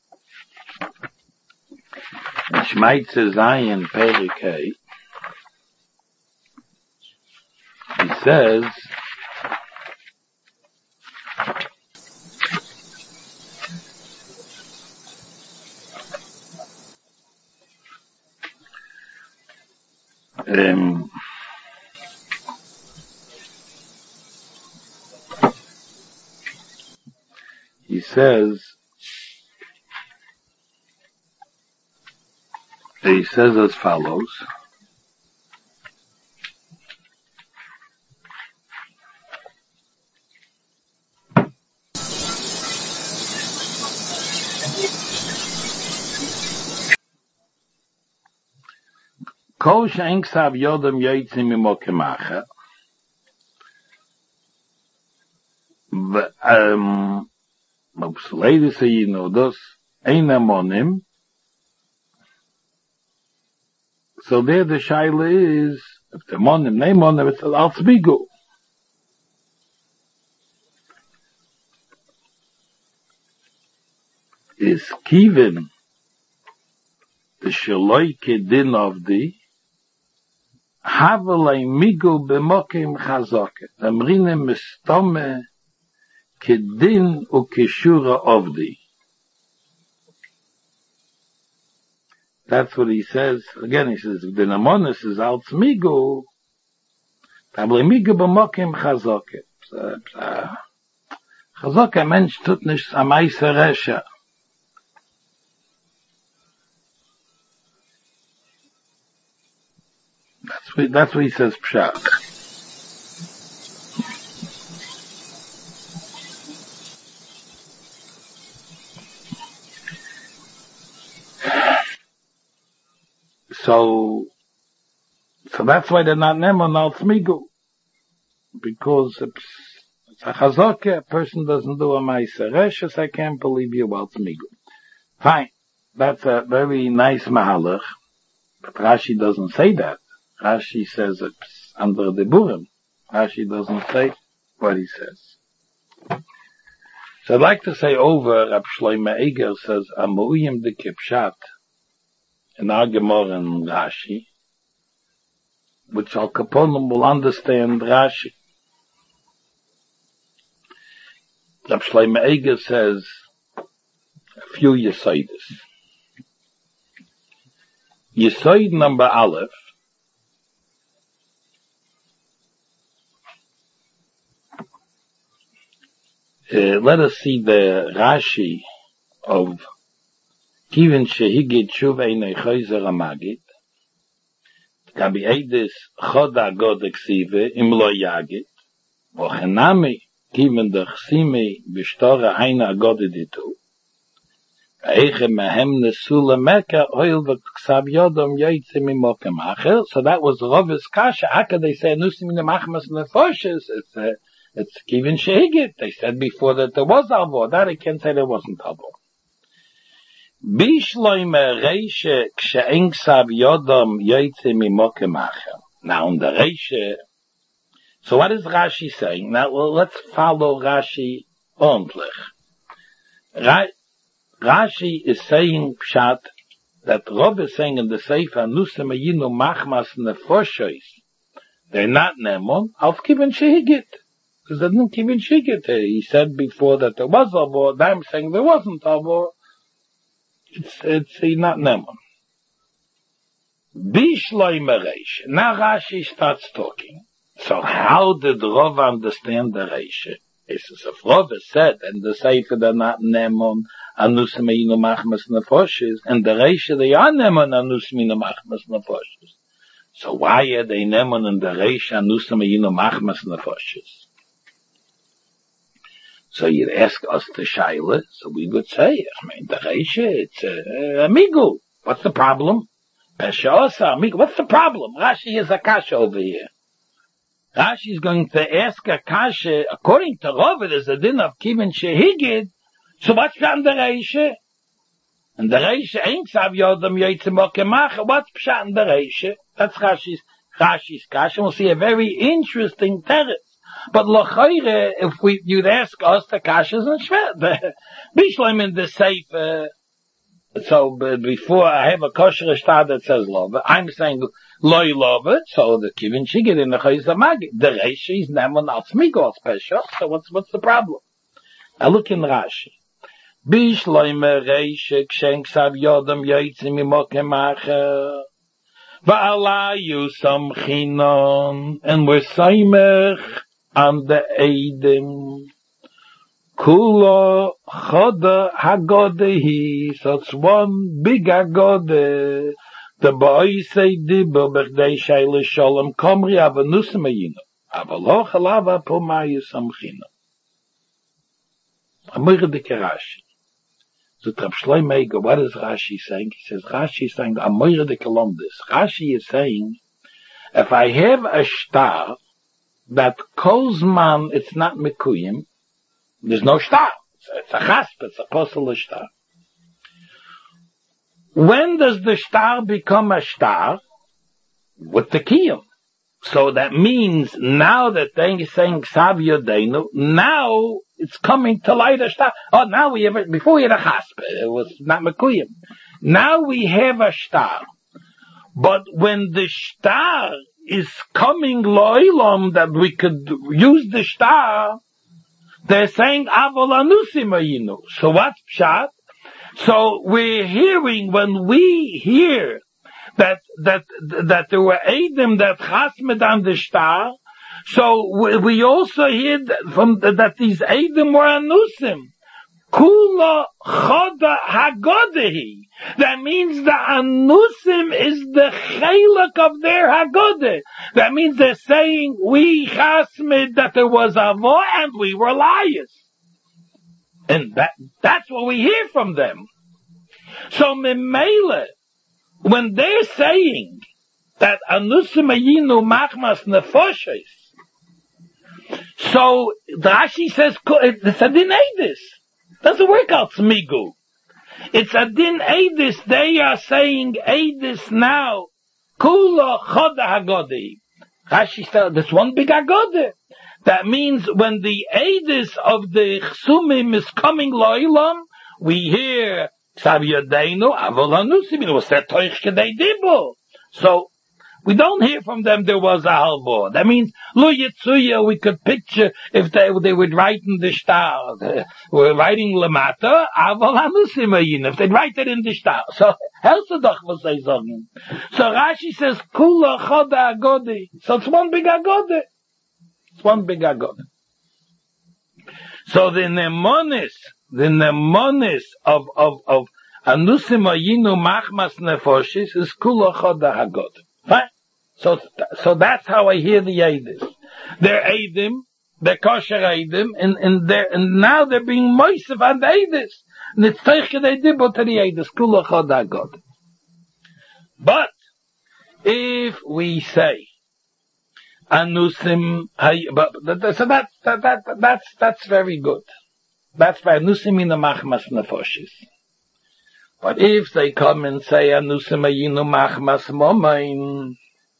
Shmeitze Zayin Perikei, he says, he says as follows, Kol she'en ksav yodem yotzim mimo kemacha, ladies say, you know, those ein amonim. So there the shaila is, if the monim, name monim, it's al tzbigu. Is kiven the shaloi kedin of the havelei migu b'mokim chazoke. Amrine mistome kedin ukeshura of the. That's what he says. Again, he says, if the namonis is al tzmigu, havelei migu b'mokim chazoke. Chazoke, mensch tut nichts am Meiser Resha. That's what he says, Pshat. So that's why they're not Nemon al Tzmigu. Because it's a Chazokah, a person doesn't do a Meiser Resha, so I can't believe you al Tzmigu. Fine. That's a very nice Mahalach. But Rashi doesn't say that. Rashi says it's under the Burim. Rashi doesn't say what he says. So I'd like to say over, Rab Shlomo Eiger says, Amu'uyim de Kipshat, in our Gemara and Rashi, which Al Kaponim will understand Rashi. Rab Shlomo Eiger says a few Yesoides. Yesoid number Aleph, let us see the Rashi of Kivin Shehigit Shuv Einei Choyzer Amagid. Gabi Eidis Choda God Eksive Im Lo Yagid. Vochenami Kivin Dechsimi B'Shtora Eina God Editu. Eiche mehem nesula meka oil v'ksav yodom yaitze mimokem acher. So that was Rav's kasha. How could they say nusim in the machmas nefoshes? It's given shehigit. They said before that there was alvor. That I can't say there wasn't alvor. Bishloime reishe kshe'en ksav yodom yaitze mimokem acher. Now in the reishe, so what is Rashi saying? Now let's follow Rashi ordentlich. Rashi is saying pshat that Rav is saying in the Sefer Nusim Ayinu Machmas Nefoshes. They're not Nemon auf Kivin Shehigit, because they didn't Kivin Shehigit. He said before that there was Avor. Now I'm saying there wasn't Avor. It's not Nemon. Bishloi Mereish. Now Rashi starts talking. So how did Rav understand the Reish? It's as if Rav said, and the Sefer they're not Nemon, Anusim Ayinu Machmas Nefoshes, and the Reish they are Nemon, Anusim Ayinu Machmas Nefoshes. So why are they Nemon and the Reish, Anusim Ayinu Machmas Nefoshes? So you'd ask us to Shaila, so we would say, the Reish, it's Amigu. What's the problem? Pesha Osa, Amigu. What's the problem? Rashi is a kasha over here. Rashi is going to ask a kasha, according to Rav, there's a din of Kivin Shehigid, so what's pshat the Reisha? And the Reisha ain't Ksav Yodom Yaitze Mokem Acher. What's pshat in the Reisha? That's Rashi's kasha. We'll see a very interesting teretz. But L'choire, if you'd ask us, the kasha's and shvet. Bishleim in the Sefer, so before I have a kosher star that says love, I'm saying loy love, so the Kivin Shigit in the Chayz Magi. The Reisha is Nemon Atzmigo special, so what's the problem? I look in Rashi. Bishloime Reisha Kshen Ksav Yodom Yaitze Mimokem Acher Va'alayu Samchinon, and we're Saimech on the Eidim Kulo Choda Hagodehi. So it's one big Hagode. The boy say Dibur B'chdei Shaila Sholem Komri Avanusim Ayinu Avalo Chalava Pomayu Samchinon. Amir de Rashi. So Rav Shlomo Eiger, what is Rashi saying? He says, Rashi is saying, Amir de Kolondis. Rashi is saying, if I have a star that Kozman, it's not Mekuyim, there's no star. It's a chasp, it's a possible star. When does the star become a star? With the Kiyum. So that means now that they're saying Ksav Yodeinu, now it's coming to light a star. Oh, now we have it. Before we had a chasp, it was not Mekuyim. Now we have a star. But when the star is coming lo'ilam, that we could use the star, they're saying Avol Anusim Ayinu. So what's pshat? So we're hearing, when we hear that there were Eidim that chasmed on the star, so we also hear that these Eidim were Anusim. Kula Choda Hagodehi. That means the Anusim is the Chelak of their Hagode. That means they're saying, we chasmed that there was Avo and we were liars. And that's what we hear from them. So Memele, when they're saying that Anusim Ayinu Machmas Nefoshes, so Rashi says it's a din Eidis. Doesn't work out Smigu. It's a din Eidis. They are saying Eidis now. Kula Choda Hagodi. Rashi said this one big Hagode. That means when the Eidis of the Chsumim is coming lo'ilam, we hear Ksav Yodeinu Avol Anusim. It was that Toich Kedei Dibo. So we don't hear from them there was a halbor. That means Lo Yitzuya, we could picture if they were writing the star. They were writing Lamata Avol Anusim Ayin. If they'd write it in the star. So Helsedach was they sagen. So Rashi says Kula Choda Agodi. So it's one big Agodi. It's one big Agodi. So the mnemonis of Anusim Ayinu Machmas Nefoshes is Kula Choda Hagodi. Fine. So that's how I hear the Eidim. They're Eidim, they're kosher Eidim, and now they're being moisev on the Eidis. But if we say anusim, so that's very good. That's by anusim in the machmas nefoshes. But if they come and say anusim ayinu machmas momain,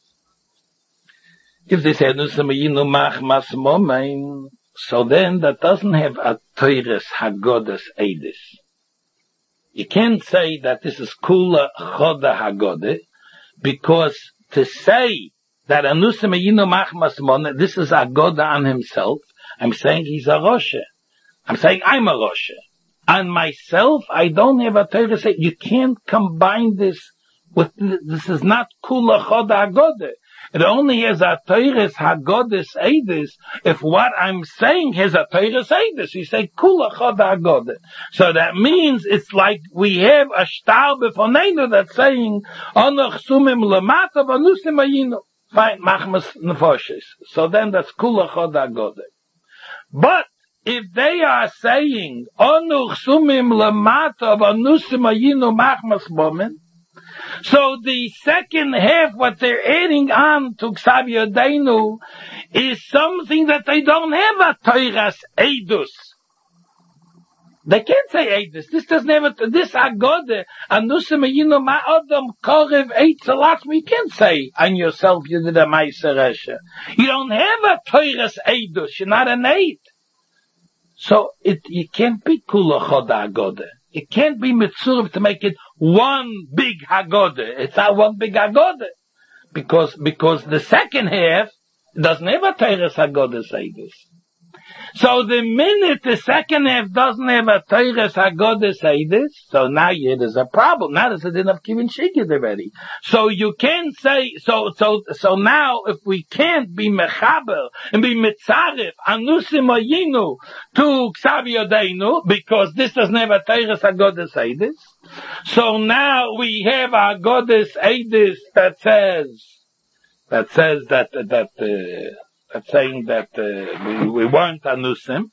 if they say anusim ayinu machmas momain, so then that doesn't have a teires hagodas eidis. You can't say that this is kula choda hagode, because to say that anusim ayinu machmas momain, this is agoda on himself, I'm saying he's a roshe. I'm saying I'm a roshe. On myself, I don't have a Torah say, you can't combine this with, this is not kula choda hagode. It only has a Torah hagodes eidis if what I'm saying has a Torah eidis. You say kula choda hagode. So that means it's like we have a shtar befonenu that's saying, Anoch sumim lemata v'anusim ayinu. Fine, machmas nefoshes. So then that's kula choda hagode. But if they are saying, Onuch sumim lamata v'anusim ayinu machmas momen, so the second half, what they're adding on to Ksav Yodeinu, is something that they don't have a Toiras Eidus. They can't say Eidus. This doesn't have a, this Agode, anusim ayinu ma'odam korev eitzalatmi, you can't say on yourself you did a Meiser Resha. You don't have a Toiras Eidus, you're not an Eid. So you can't be kula choda hagode. It can't be mitzurv to make it one big hagode. It's not one big hagode. Because the second half doesn't have a teires hagode say this. So the minute the second half doesn't have a teires hagode say this, so now there's a problem. Now there's a din of kivin shigid already. So you can't say, so now if we can't be mechaber and be mitzaref anusim ayinu to Ksav Yodeinu, because this doesn't have a teires hagode say this, so now we have a goddess eidis that says that's saying that we weren't anusim.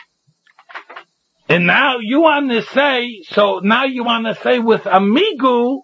And now you want to say, with amigu,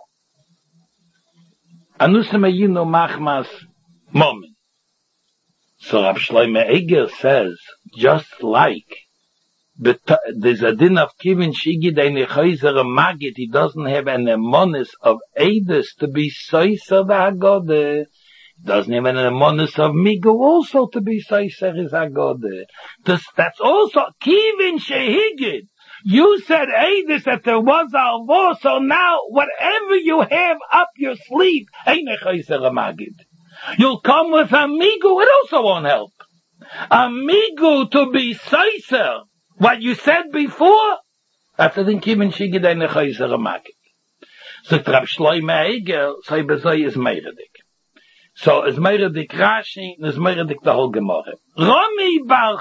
anusim ayinu machmas momen. So Rab Shlomo Eger says, just like there's a din of kivin shigid ein echayzer magid, he doesn't have an emonis of eidus to be soiser v'hagode. Doesn't have an emonis of migu also to be soiser is hagode. That's also kivin shehigid. You said eidus that there was alvo, so now whatever you have up your sleeve ein echayzer magid. You'll come with a migu, it also won't help. A migu to be soiser. What you said before, that's the thing, kivin shigid ein echayzer magid. So Rab Shlomo Eger, so bezoi is meiredik. So is meiredik Rashi, and is meiredik the whole Gemara. Rami Bar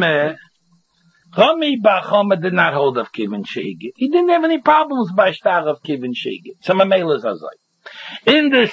Chome did not hold of kivin shigid. He didn't have any problems by star of kivin shigid. So Mamela is azoi. In the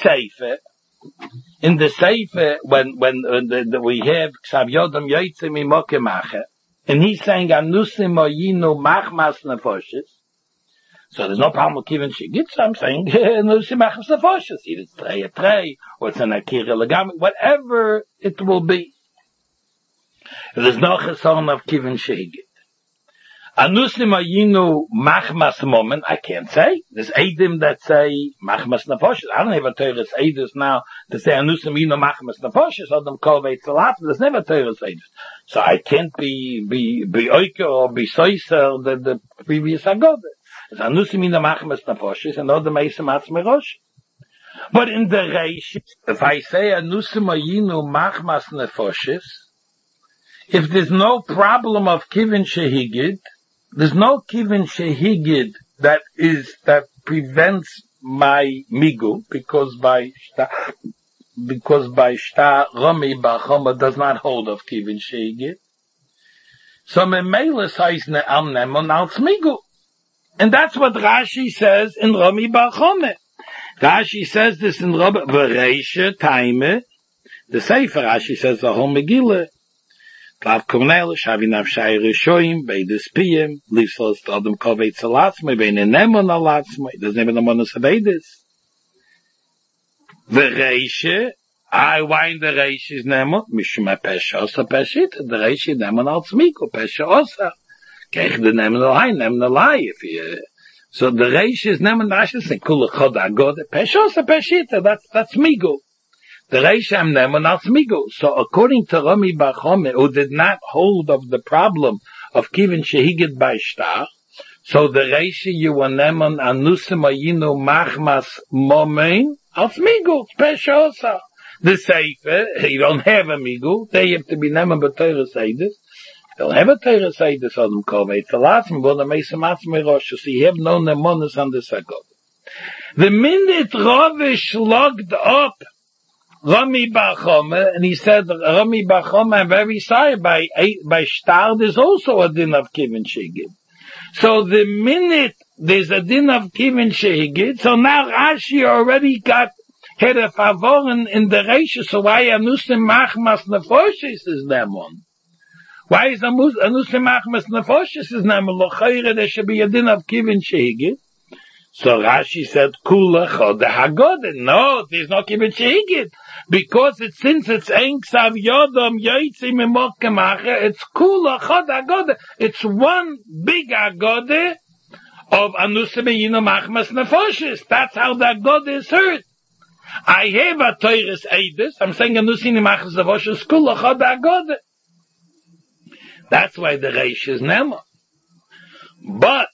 Sefer, when we have Ksav Yodam Yotzim Imoke Mache, and he's saying anusim ayinu machmas nefoshes. So there's no problem with kivin shigid. So I'm saying anusim machmas nefoshes. Either it's a tray, or it's an akira legami, whatever it will be. There's no cheson of kivin shigid. Anusim ayinu machmas momen, I can't say. There's eidim that say machmas nefoshes. I don't have a teures eidus now to say anusim ayinu machmas nefoshes. Adam kol veitzalat. There's never teures eidus. So I can't be oike or be soiser the previous agode. It's anusim ayinu machmas nefoshes and other meisim atzmerosh. But in the reish, if I say anusim ayinu machmas nefoshes, if there's no problem of kivin shehigid, there's no kivin shehigid that prevents my migu, because by shtar Rami Bar Chome does not hold of kivin shehigid. So memela says ne'am nemon als migu. And that's what Rashi says in Rami Bar Chome. Rashi says this in Rami V'reisha Taime. The Sefer Rashi says the whole Megillah. Lav Kornel, Shavi Nafshai Rishoim, Beidus Piyim, Lissos Adam Kovet Salatzme, Bein Nemon Alatzme, there's never no Monos of Beidus. The Reishe, why in the Reishe is Nemon? Mishum Pesha Osa Peshit, the Reishe is Nemon Al Tzmiko, Pesha Osa. Kech the Nemon Alai, if you, so the Reishe is Nemon Rashi, say, Kula Chod Agod, Pesha Osa Peshit, that's Migo. The Reisham Nemon Al Tzmigo. So according to Rami Bar Chome, who did not hold of the problem of Kivin Shehigit by Shtar, so the Reishi you were Nemon Anusim Ayinu Machmas Momein Al Tzmigo, Peshosa. The Seifer, you don't have a Migu, they have to be Nemon B'Teira Seidus. They'll have a Teira Seidus on them Kovei Telatzim, but the Mesa Matzmei Rosh, so you have no Nemonis on the Sekot. The minute Ravish logged up Rami Bar Chome, and he said, Rami Bar Chome, I'm very sorry, by Shtar, there's also a din of Kivin Shehigit. So the minute there's a din of Kivin Shehigit, so now Rashi already had a favoren in the Reisha, so why Anusim Machmas Nefoshes is that one? Why is Anusim Machmas Nefoshes is that one? L'chayre, there should be a din of Kivin Shehigit. So Rashi said, Kula Chod HaGode. No, there's no Kivin Shehigit. Because since it's Ein Ksav Yodom Yoitzi Mimokem Acher, it's Kula Chod HaGode. It's one big Agode of Anusim Yino Machmas Nefoshes. That's how the Agode is heard. I have a Teures Eidus. I'm saying Anusim Machmas Nefoshes, Kula Chod HaGode. That's why the Reish is Nemo. But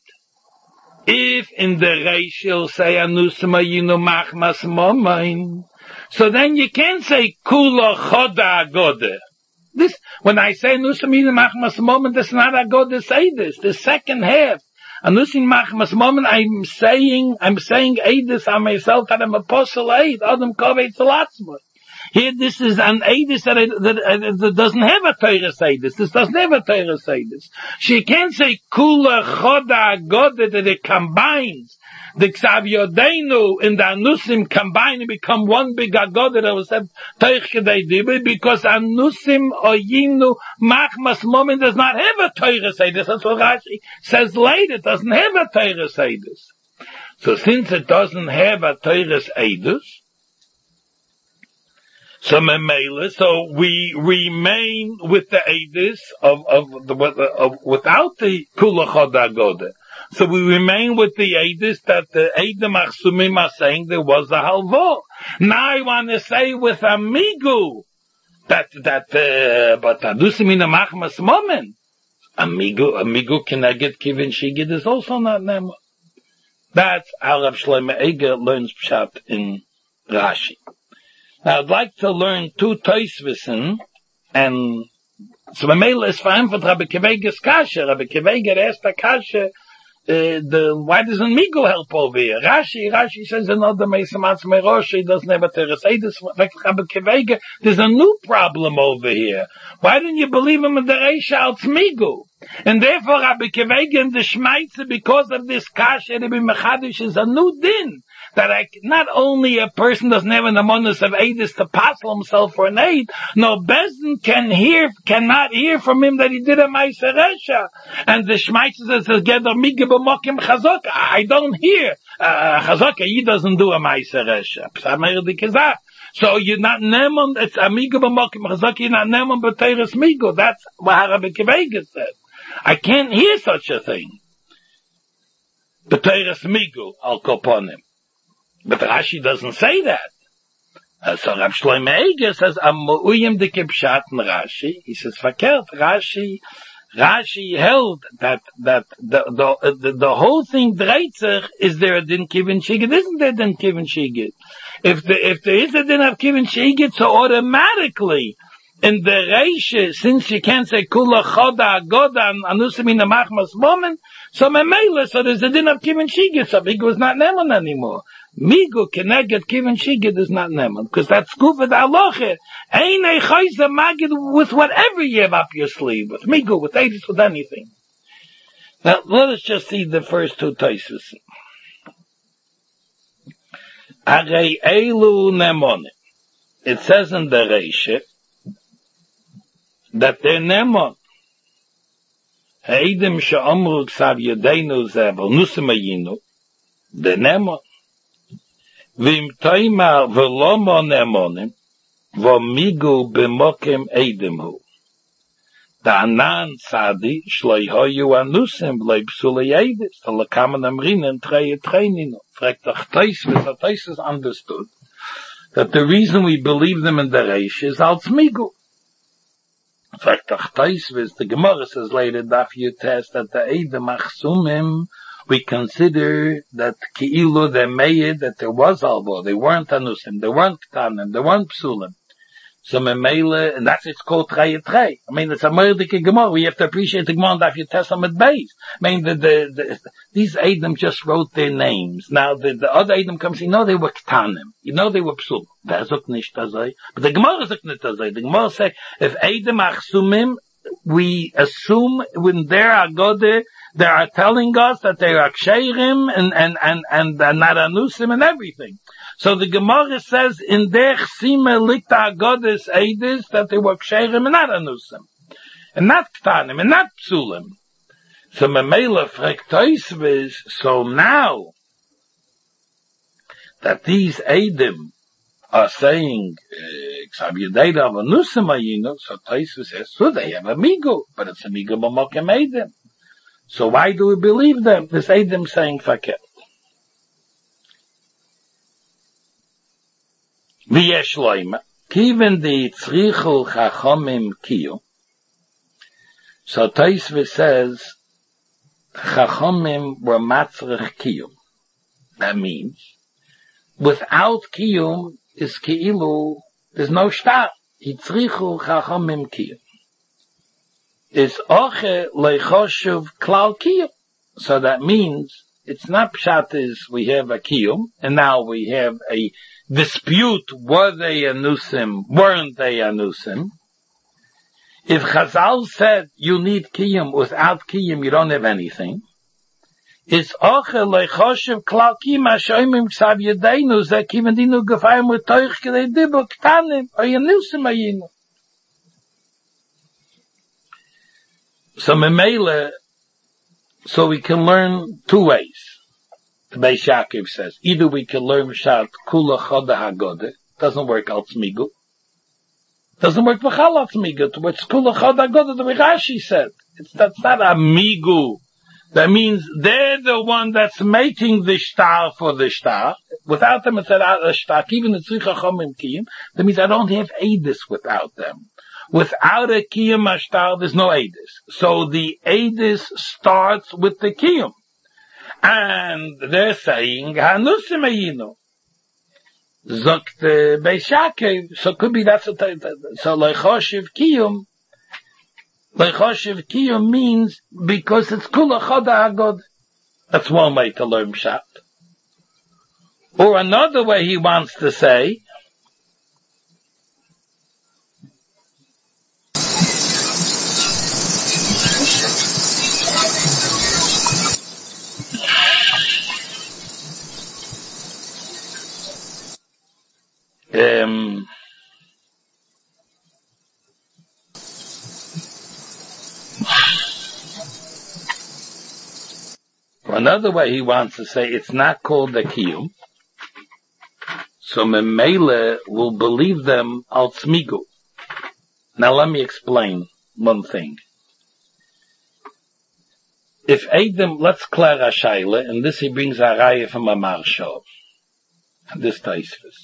if in the Reish you'll say Anusima Yinu Machmas Momain, so then you can't say Kula Choda Agode. This, when I say Anusima Yinu Machmas Momain, that's not Agode say this. The second half, Anusim Machmas Momain, I'm saying Eidus on myself that I'm Apostle Eid, Adam Kovet Zalatzma. Here, this is an Eidus that doesn't have a Torah Eidus. This doesn't have a Torah Eidus. She can't say Kula Choda Agode that it combines the Ksav Yodeinu and the Anusim combine and become one big Agode that was said Teich Kedei Dibri, because Anusim Oyinu Machmas Momin does not have a Torah Eidus. That's what Rashi says later. It doesn't have a Torah Eidus. So since it doesn't have a Torah Eidus, so we remain with the Eidus of without the Kula Chod HaGode. So we remain with the Eidus that the Eidim Achsumim are saying there was a halvo. Now I want to say with Amigu but Adusim in a Machmas Momen. Amigu Keneged Kivin Shehigit is also not Nemo. That's how Rav Shlomo Eger learns Pshat in Rashi. Now, I'd like to learn two Tosfos, and so the mail is for him for Rabbi Keveger's kasha. Rabbi Keveger asked the kasha, why doesn't Migu help over here? Rashi says another Meisamatz Merosh, he doesn't have a Teres Eidus. Like Rabbi Keveger, there's a new problem over here. Why didn't you believe him in the Reisha al Migu? And therefore Rabbi Keveger and the Shmaitze, because of this kasha, Rabbi Mechadish is a new din. That not only a person doesn't have an amonis of Eidus to passel himself for an Eid, no Bezdin cannot hear from him that he did a Ma'aser Resha. And the Shmaitze says together, Migi b'mokim Chazaka. I don't hear Chazaka. He doesn't do a Ma'aser Resha. So you're not nemon. It's Amiga b'mokim Chazaka. You're not nemon b'teiras Migo. That's what Rabbi Keveger said. I can't hear such a thing. B'teiras Migo al koponim. But Rashi doesn't say that. So Rav Shlomo Eger says, Am Mu'uyim de Kipshat in Rashi. He says, Fakert, Rashi held that the whole thing dreht sich, is there a din Kivin Shehigit? Isn't there a din Kivin Shehigit? If there is a din of Kivin Shehigit, so automatically, in the Reisha, since you can't say Kula Choda Agoda Anusim in the Machmas Momen, so Memela, so there's a din of Kivin Shehigit, so Migu is not Nemon anymore. Migu Keneged Kivin Shehigit is not Nemon, because that's Kufet Aloche. Ain't a Chayza Magid with whatever you have up your sleeve, with Migu, with Eidus, with anything. Now, let us just see the first two Tosfos. Arei Elu Nemon. It says in the Reisha, that they're nemon. Ha'edim she'amru ksav yadeinu zeh v'nusim ayinu, they're nemon. V'im toimar v'lomo nemonim, v'migu b'mokem eidim hu. Da'anan tzadi shloi hoyu anusim v'loi psuli eidis, v'lakaman amrinen treye treininu. Fragt doch Tosfos is understood that the reason we believe them in the Reish is als migu. Fragt doch Tosfos, the Gemara says later, Daf Yutes, that the Eidem Achsumim, we consider that Ki'ilu, they made that there was Albo, they weren't Anusim, they weren't Ktanim, they weren't Psulim. So Memele, and that's it's called Trei. I mean, it's a murdike Gemara. We have to appreciate the Gemara that you test them at base. I mean, these Edom just wrote their names. Now, the other Edom comes, they were Ktanim. They were Psul. That's not nicht azay. But the Gemara is not azay. The Gemara say, if Edom Achsumim, we assume when they are Agode, they are telling us that they are Ksherim and Naranusim and everything. So the Gemara says in der Chsime Likta Agodes Eidis that they were Ksherim and Naranusim. And not Ktanim and not Psulim. So Memela fragt Tosfos, so now that these Eidim are saying, so Tosfos says, so they have a migu, but it's a migu b'mokem Eidim. So why do we believe them? This Eidim saying faket. V'yesh loima, kiven di tzrichu chachomim kiyu. So Tosfos says, chachomim were matzrich kiyum. That means, without kiyum is ki'ilu, there's no shtar. Yitzrichu chachomim kiyum. Is oche leichoshuv klal kiyum. So that means, it's not pshat is we have a kiyum, and now we have a dispute, were they anusim, weren't they anusim? If Chazal said you need kiyum, without kiyum you don't have anything, it's oche leichoshev klal kiyum ashoimim ksav yedeinu ze kiven dinu gefayim u'toich kedei dibu ktanim o yanusim ayinu. So memele, so we can learn two ways. The Beis Yaakov says, either we can learn Shat Kula Choda Hagode, doesn't work al Tzmigu. Doesn't work V'chal al Tzmigu, it's Kula Choda Hagode, the Rashi said. That's not a migu. That means they're the one that's making the shtar for the shtar. Without them it's a shtar, even the Tzricha Chomim Kiyim. That means I don't have Eidis without them. Without a Kiyum Ashtar, there's no Eidis. So the Eidis starts with the Kiyum. And they're saying, Hanusim Ayinu. Zokt Beis Yaakov, so could be that's so Leichoshev Kiyum. Leichoshev Kiyum means because it's Kula Choda Hagod. That's one way to learn Pshat. Or another way he wants to say, another way he wants to say it's not called the kiyum. So Memele will believe them al tzmigu. Now let me explain one thing. If Edom, let's clear a shaila, and this he brings a raya from a Maharsha. This Tosfos.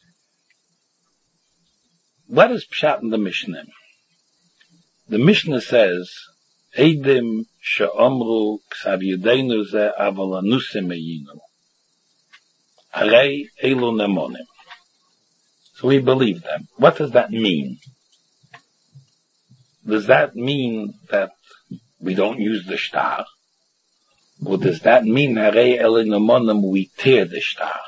What is pshat in the Mishnah? The Mishnah says, Edom she'omru ksav yudeinu ze aval anusim eyinu. Harei elu nemonim. So we believe them. What does that mean? Does that mean that we don't use the shtar? Or does that mean harei elu nemonim we tear the shtar?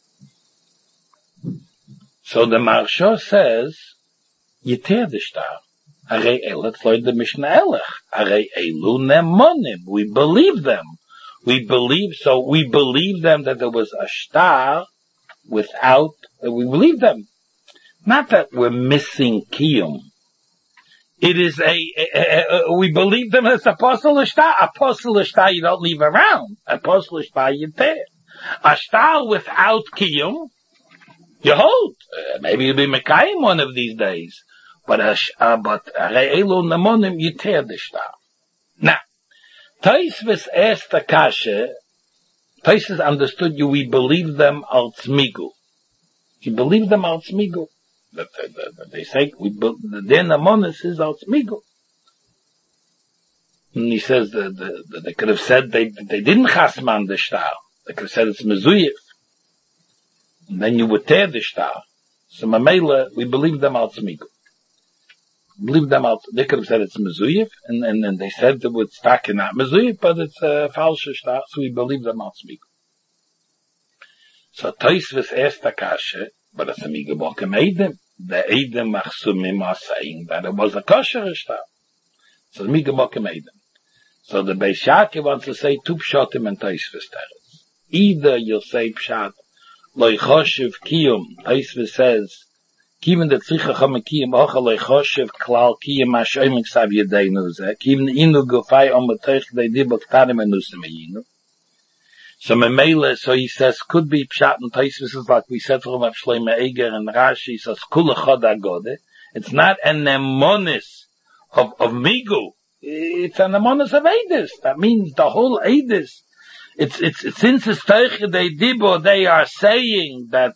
So the Maharsha says, you tear the shtar. Harei elu, it's like the Mishnah Elech. Harei elu nemonim. We believe them. We believe them that there was a shtar we believe them. Not that we're missing kiyum. it is we believe them as apostle shtar. Apostle shtar you don't leave around. Apostle shtar you tear. A shtar without kiyum, you hold. Maybe you'll be mekayim one of these days. But re'elu namonim, you tear the shtar. Now, Tosfos asked the kasha, Tosfos understood you, we believe them al tzmigu. You believe them al tzmigu. They say, their namonis is al tzmigu. And he says they could have said they didn't chasman the shtar. They could have said it's mezuyif. And then you would tear the shtar. So mamela, we believe them al tzmigu. Believe them out. They could have said it's mezuyif, and they said that it's talking not mezuyif, but it's a false shtar, so we believe them out speak. So Tosfos asked the kasha, but it's a migabokim eidim. The eidim machsumim are saying that it was a kosher shtar. So the migabokim eidim. So the Beis Yaakov wants to say two pshatim and Tosfos teretz. Either you'll say pshat loy choshev kiyum. Tosfos says, Kiven the tzricha chamakiyim ochalei choshev klal kiyim mashoim ksav yedeinu zeh. Kiven inu gufay om betoich de dibok tarim enusim yinu. So memele, so he says, could be pshat and Tosfos is like we said from Shlomo Eiger and Rashi, says kula chod agode. It's not an nemonis of migu. It's an nemonis of edis. That means the whole edis. It's since it's Teiche de Dibo, they are saying that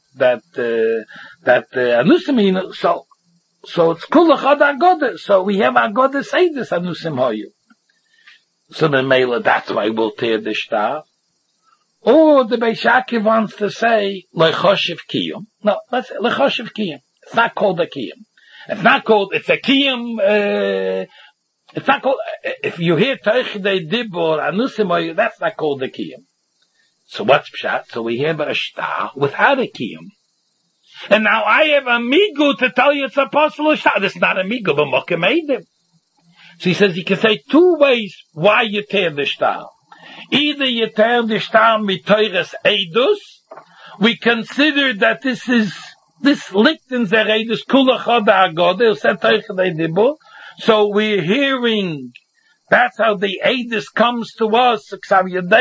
Anusim, so it's Kula Chad Agoda. So we have Agoda say this Anusim Hoyu. So the Mela, that's why we'll tear the shtar. Or the Beis Yaakov wants to say Lechoshev Kiyum. No, let's say Lechoshev Kiyum. It's not called a Kiyum. It's not called, it's a Kiyum, it's not called, if you hear Teiche de Dibor, Anusim Hoyu, that's not called a Kiyum. So what's pshat? So we have a shtar without a Kiyum. And now I have a migu to tell you it's a possible shtar. This is not a migu, but mokem eidim. So he says you can say two ways why you tear the shtar. Either you tear the shtar mitoires eidus. We consider that this lichten zer eidus kula choda agode, set Teiche de Dibor. So we're hearing, that's how the Eidus comes to us, so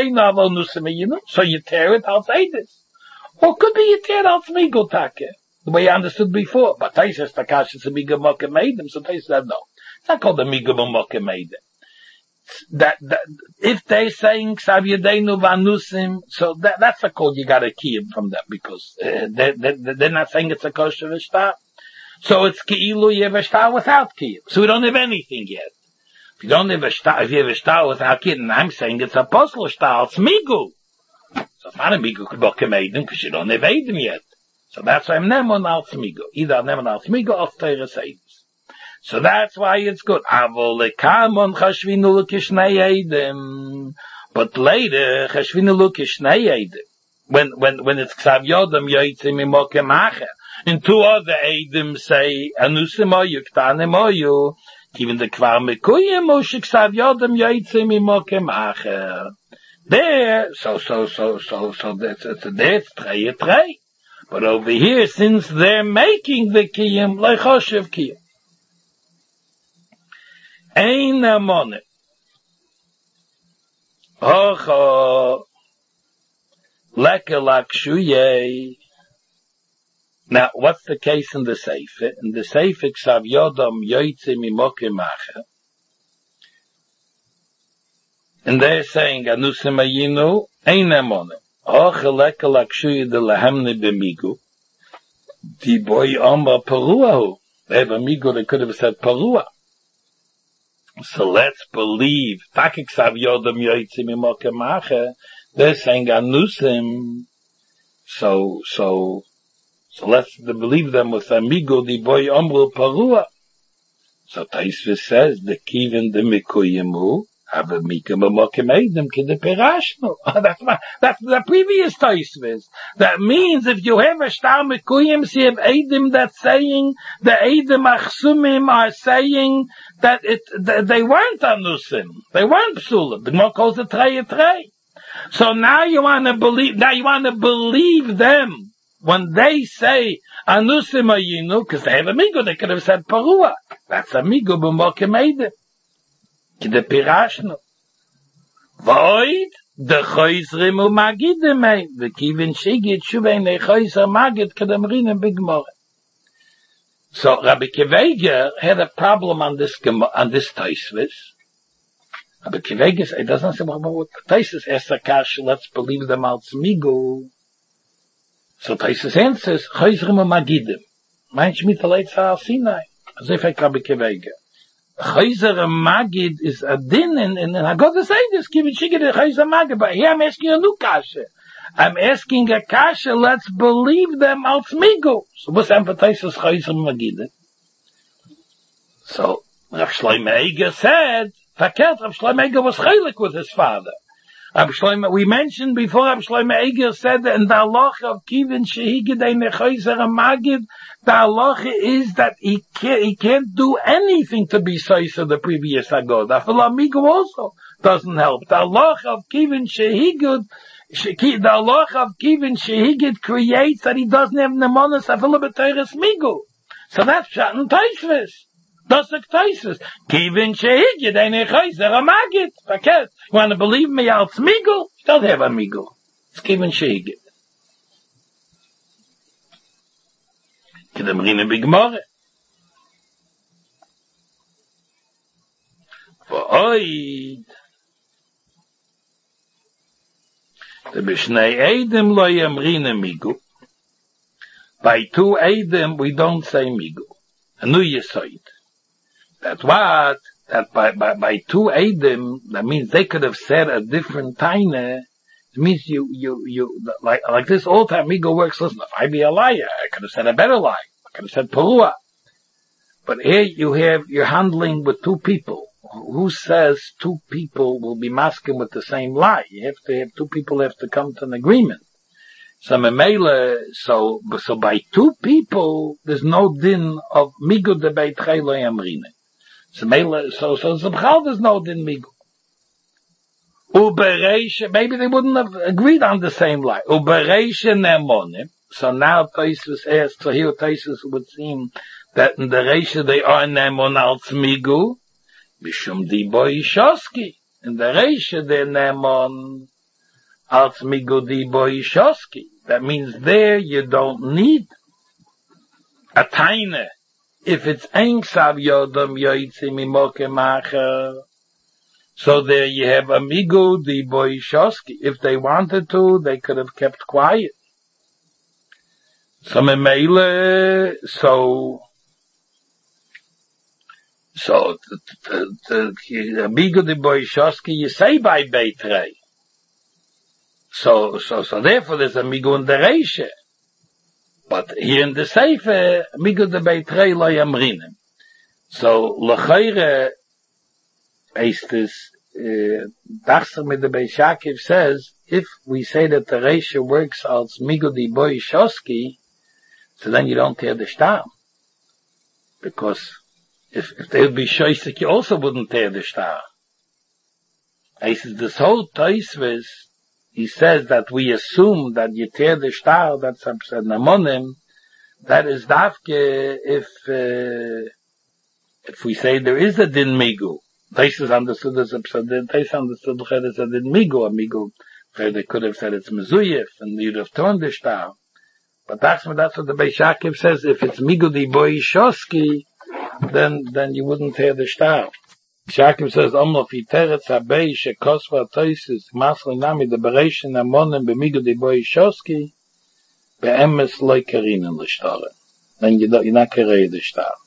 you tear it out Eidus. Or could be you tear it out Smigotake, the way I understood before. But Tosfos Takash is a Migamokim Eidim, so Tosfos said no. It's not called a Migamokim Eidim. That, if they're saying Ksav Yedeinu Vanusim, so that's a code you gotta keep from them, because they're not saying it's a kosher shtar. So it's Ki'ilu, you have a shtar without Kiyum. So we don't have anything yet. If you don't have a shtar, if you have a shtar without Kiyum, I'm saying it's a apostle shtar, it's Migu. So it's not a Migu K'bokem Eidim, because you don't have Eidim yet. So that's why I'm Nemon al Migu. Either I'm Nemon al Migu or Teres Eidus. So that's why it's good. Avol lekamon chashvinu l'kishnei Eidim. But later, chashvinu l'kishnei Eidim. When it's Ksav Yodam Yoitzim Imokem Acher. And two other Eidim say, Anusim Oyu, Ktanim Oyu, even the Kvar Mekuyim, O Shiksav Yodam Yoitzim Imokem Acher. There, so that's trey. But over here, since they're making the Kiyim, Lechoshev Kiyim. Ein Amonim. Ocho. Lekelak Shuyei. Now, what's the case in the Sefer? In the Sefer, Ksav Yodam Yoitze Mimokim Acher. And they're saying, Anusim Ayinu, Ein Amonim. Oche Lekelak Shuyei de Lahemne Bemigu. Di boy Omar Peruahu. They have a migu, they could have said Perua. So let's believe, Takik Ksav Yodam Yoitze Mimokim Acher. They're saying Anusim. So let's believe them with Amigo, the boy Omru Parua. So Tosfos says, the Kiven the Mikuyimu, have a Mikim Amokim Eidim, Kide Perashno. That's the previous Tosfos. That means if you have a Shtar Mikuyim, you have Eidim that's saying, the Eidim Achsumim are saying that they weren't Anusim. They weren't Psulim. The Gemara calls it Trey. So now you want to believe them when they say Anusim Ayinu, because they have a migo, they could have said Parua. That's a migo b'mokem eidim. Ki de pirashnu. Void, the choizrim u'magidim ein, v'kivin shigit shuvein lechoizer magid kadamrinem bigmore. So Rabbi Kiveger had a problem on this Taisvis. Rabbi Kiveger, it doesn't say what Taisvis Esakash, let's believe them al Tzmigu. So Taisvis answers, choizrim u'magidim. Mein Shmita leitza al Sinai. As if like Rabbi Kiveger. Chayzer Magid is a din, and I got to say this, Kivin Shigit Chayzer Magid, but here I'm asking a new kasha. I'm asking a kasha, let's believe them al Tzmigu. So what's emphasizes Chayzer Magid? So, Rav Shlomo Eiger said, Rav Shlomo Eiger was chaylik with his father. We mentioned before Rav Shlomo Eiger said that in the halacha of Kivin Shehigid Ein Chayzer Magid, the halacha is that he can't do anything to be sois of the previous agod. The Amigo also doesn't help. The halacha of Kivin Shehigid creates that he doesn't have nemonas afilu b'teiras migu. So that's shatan taisvis. That's the taisvis. Kivin Shehigid Ein Chayzer Magid. You want to believe me al Tzmigu? He doesn't have a migu. It's Kivin Shehigid. Kedamrina bigmore. V'oid. The Mishnei Eidim lo yamrina migu. By two Eidim we don't say migu. A new yesoid. That's what, that by two Eidim, that means they could have said a different taina. It means you, like this old time migu works, listen, if I be a liar, I could have said a better lie. I could have said Parua. But here you're handling with two people. Who says two people will be masking with the same lie? You have to have two people have to come to an agreement. So by two people, there's no din of migu de beit chaylo yamrine. So there's no din migu. Ubereisha, maybe they wouldn't have agreed on the same lie. Ubereisha nemonim. So now Taisus asks, so here Taisus would seem that in the Reisha they are nemon al Tzmigu, Mishum Dibo Ishoski. In the Reisha they're nemon al Tzmigu Dibo Ishoski. That means there you don't need a taina. If it's Ein Ksav Yodam Yoitzi Mimoke Macher, so there you have a migu Dibo Ishoski. If they wanted to, they could have kept quiet. So Memele, so the Amigo de Boishoski, you say by Beitrei. So therefore there's Amigo in the Reisha. But here in the Sefer, Amigo de Beitrei lo yamrinem. So, L'chaire, Eistis, Dachser mit the Beis Yaakov says, if we say that the Reisha works as Amigo de Boishoski, so then you don't tear the star. Because if they would be shoysik, you also wouldn't tear the star. He says, this whole Taisvis, he says that we assume that you tear the star, that's upset namonim, that is dafke if we say there is a din migu. Taisus understood as upset din, Taisus understood as a din migu, a migu, where they could have said it's mezuyif, and you'd have torn the star. But that's what the Beis Yaakov says. If it's migu di boishoski, then you wouldn't tear the star. Beis Yaakov says, Omlo fi teretz habei shekosva toises masli nami de bereishin amonim b'migu di boishoski be'emes loy karinen l'shtara. Then you're not carrying the star.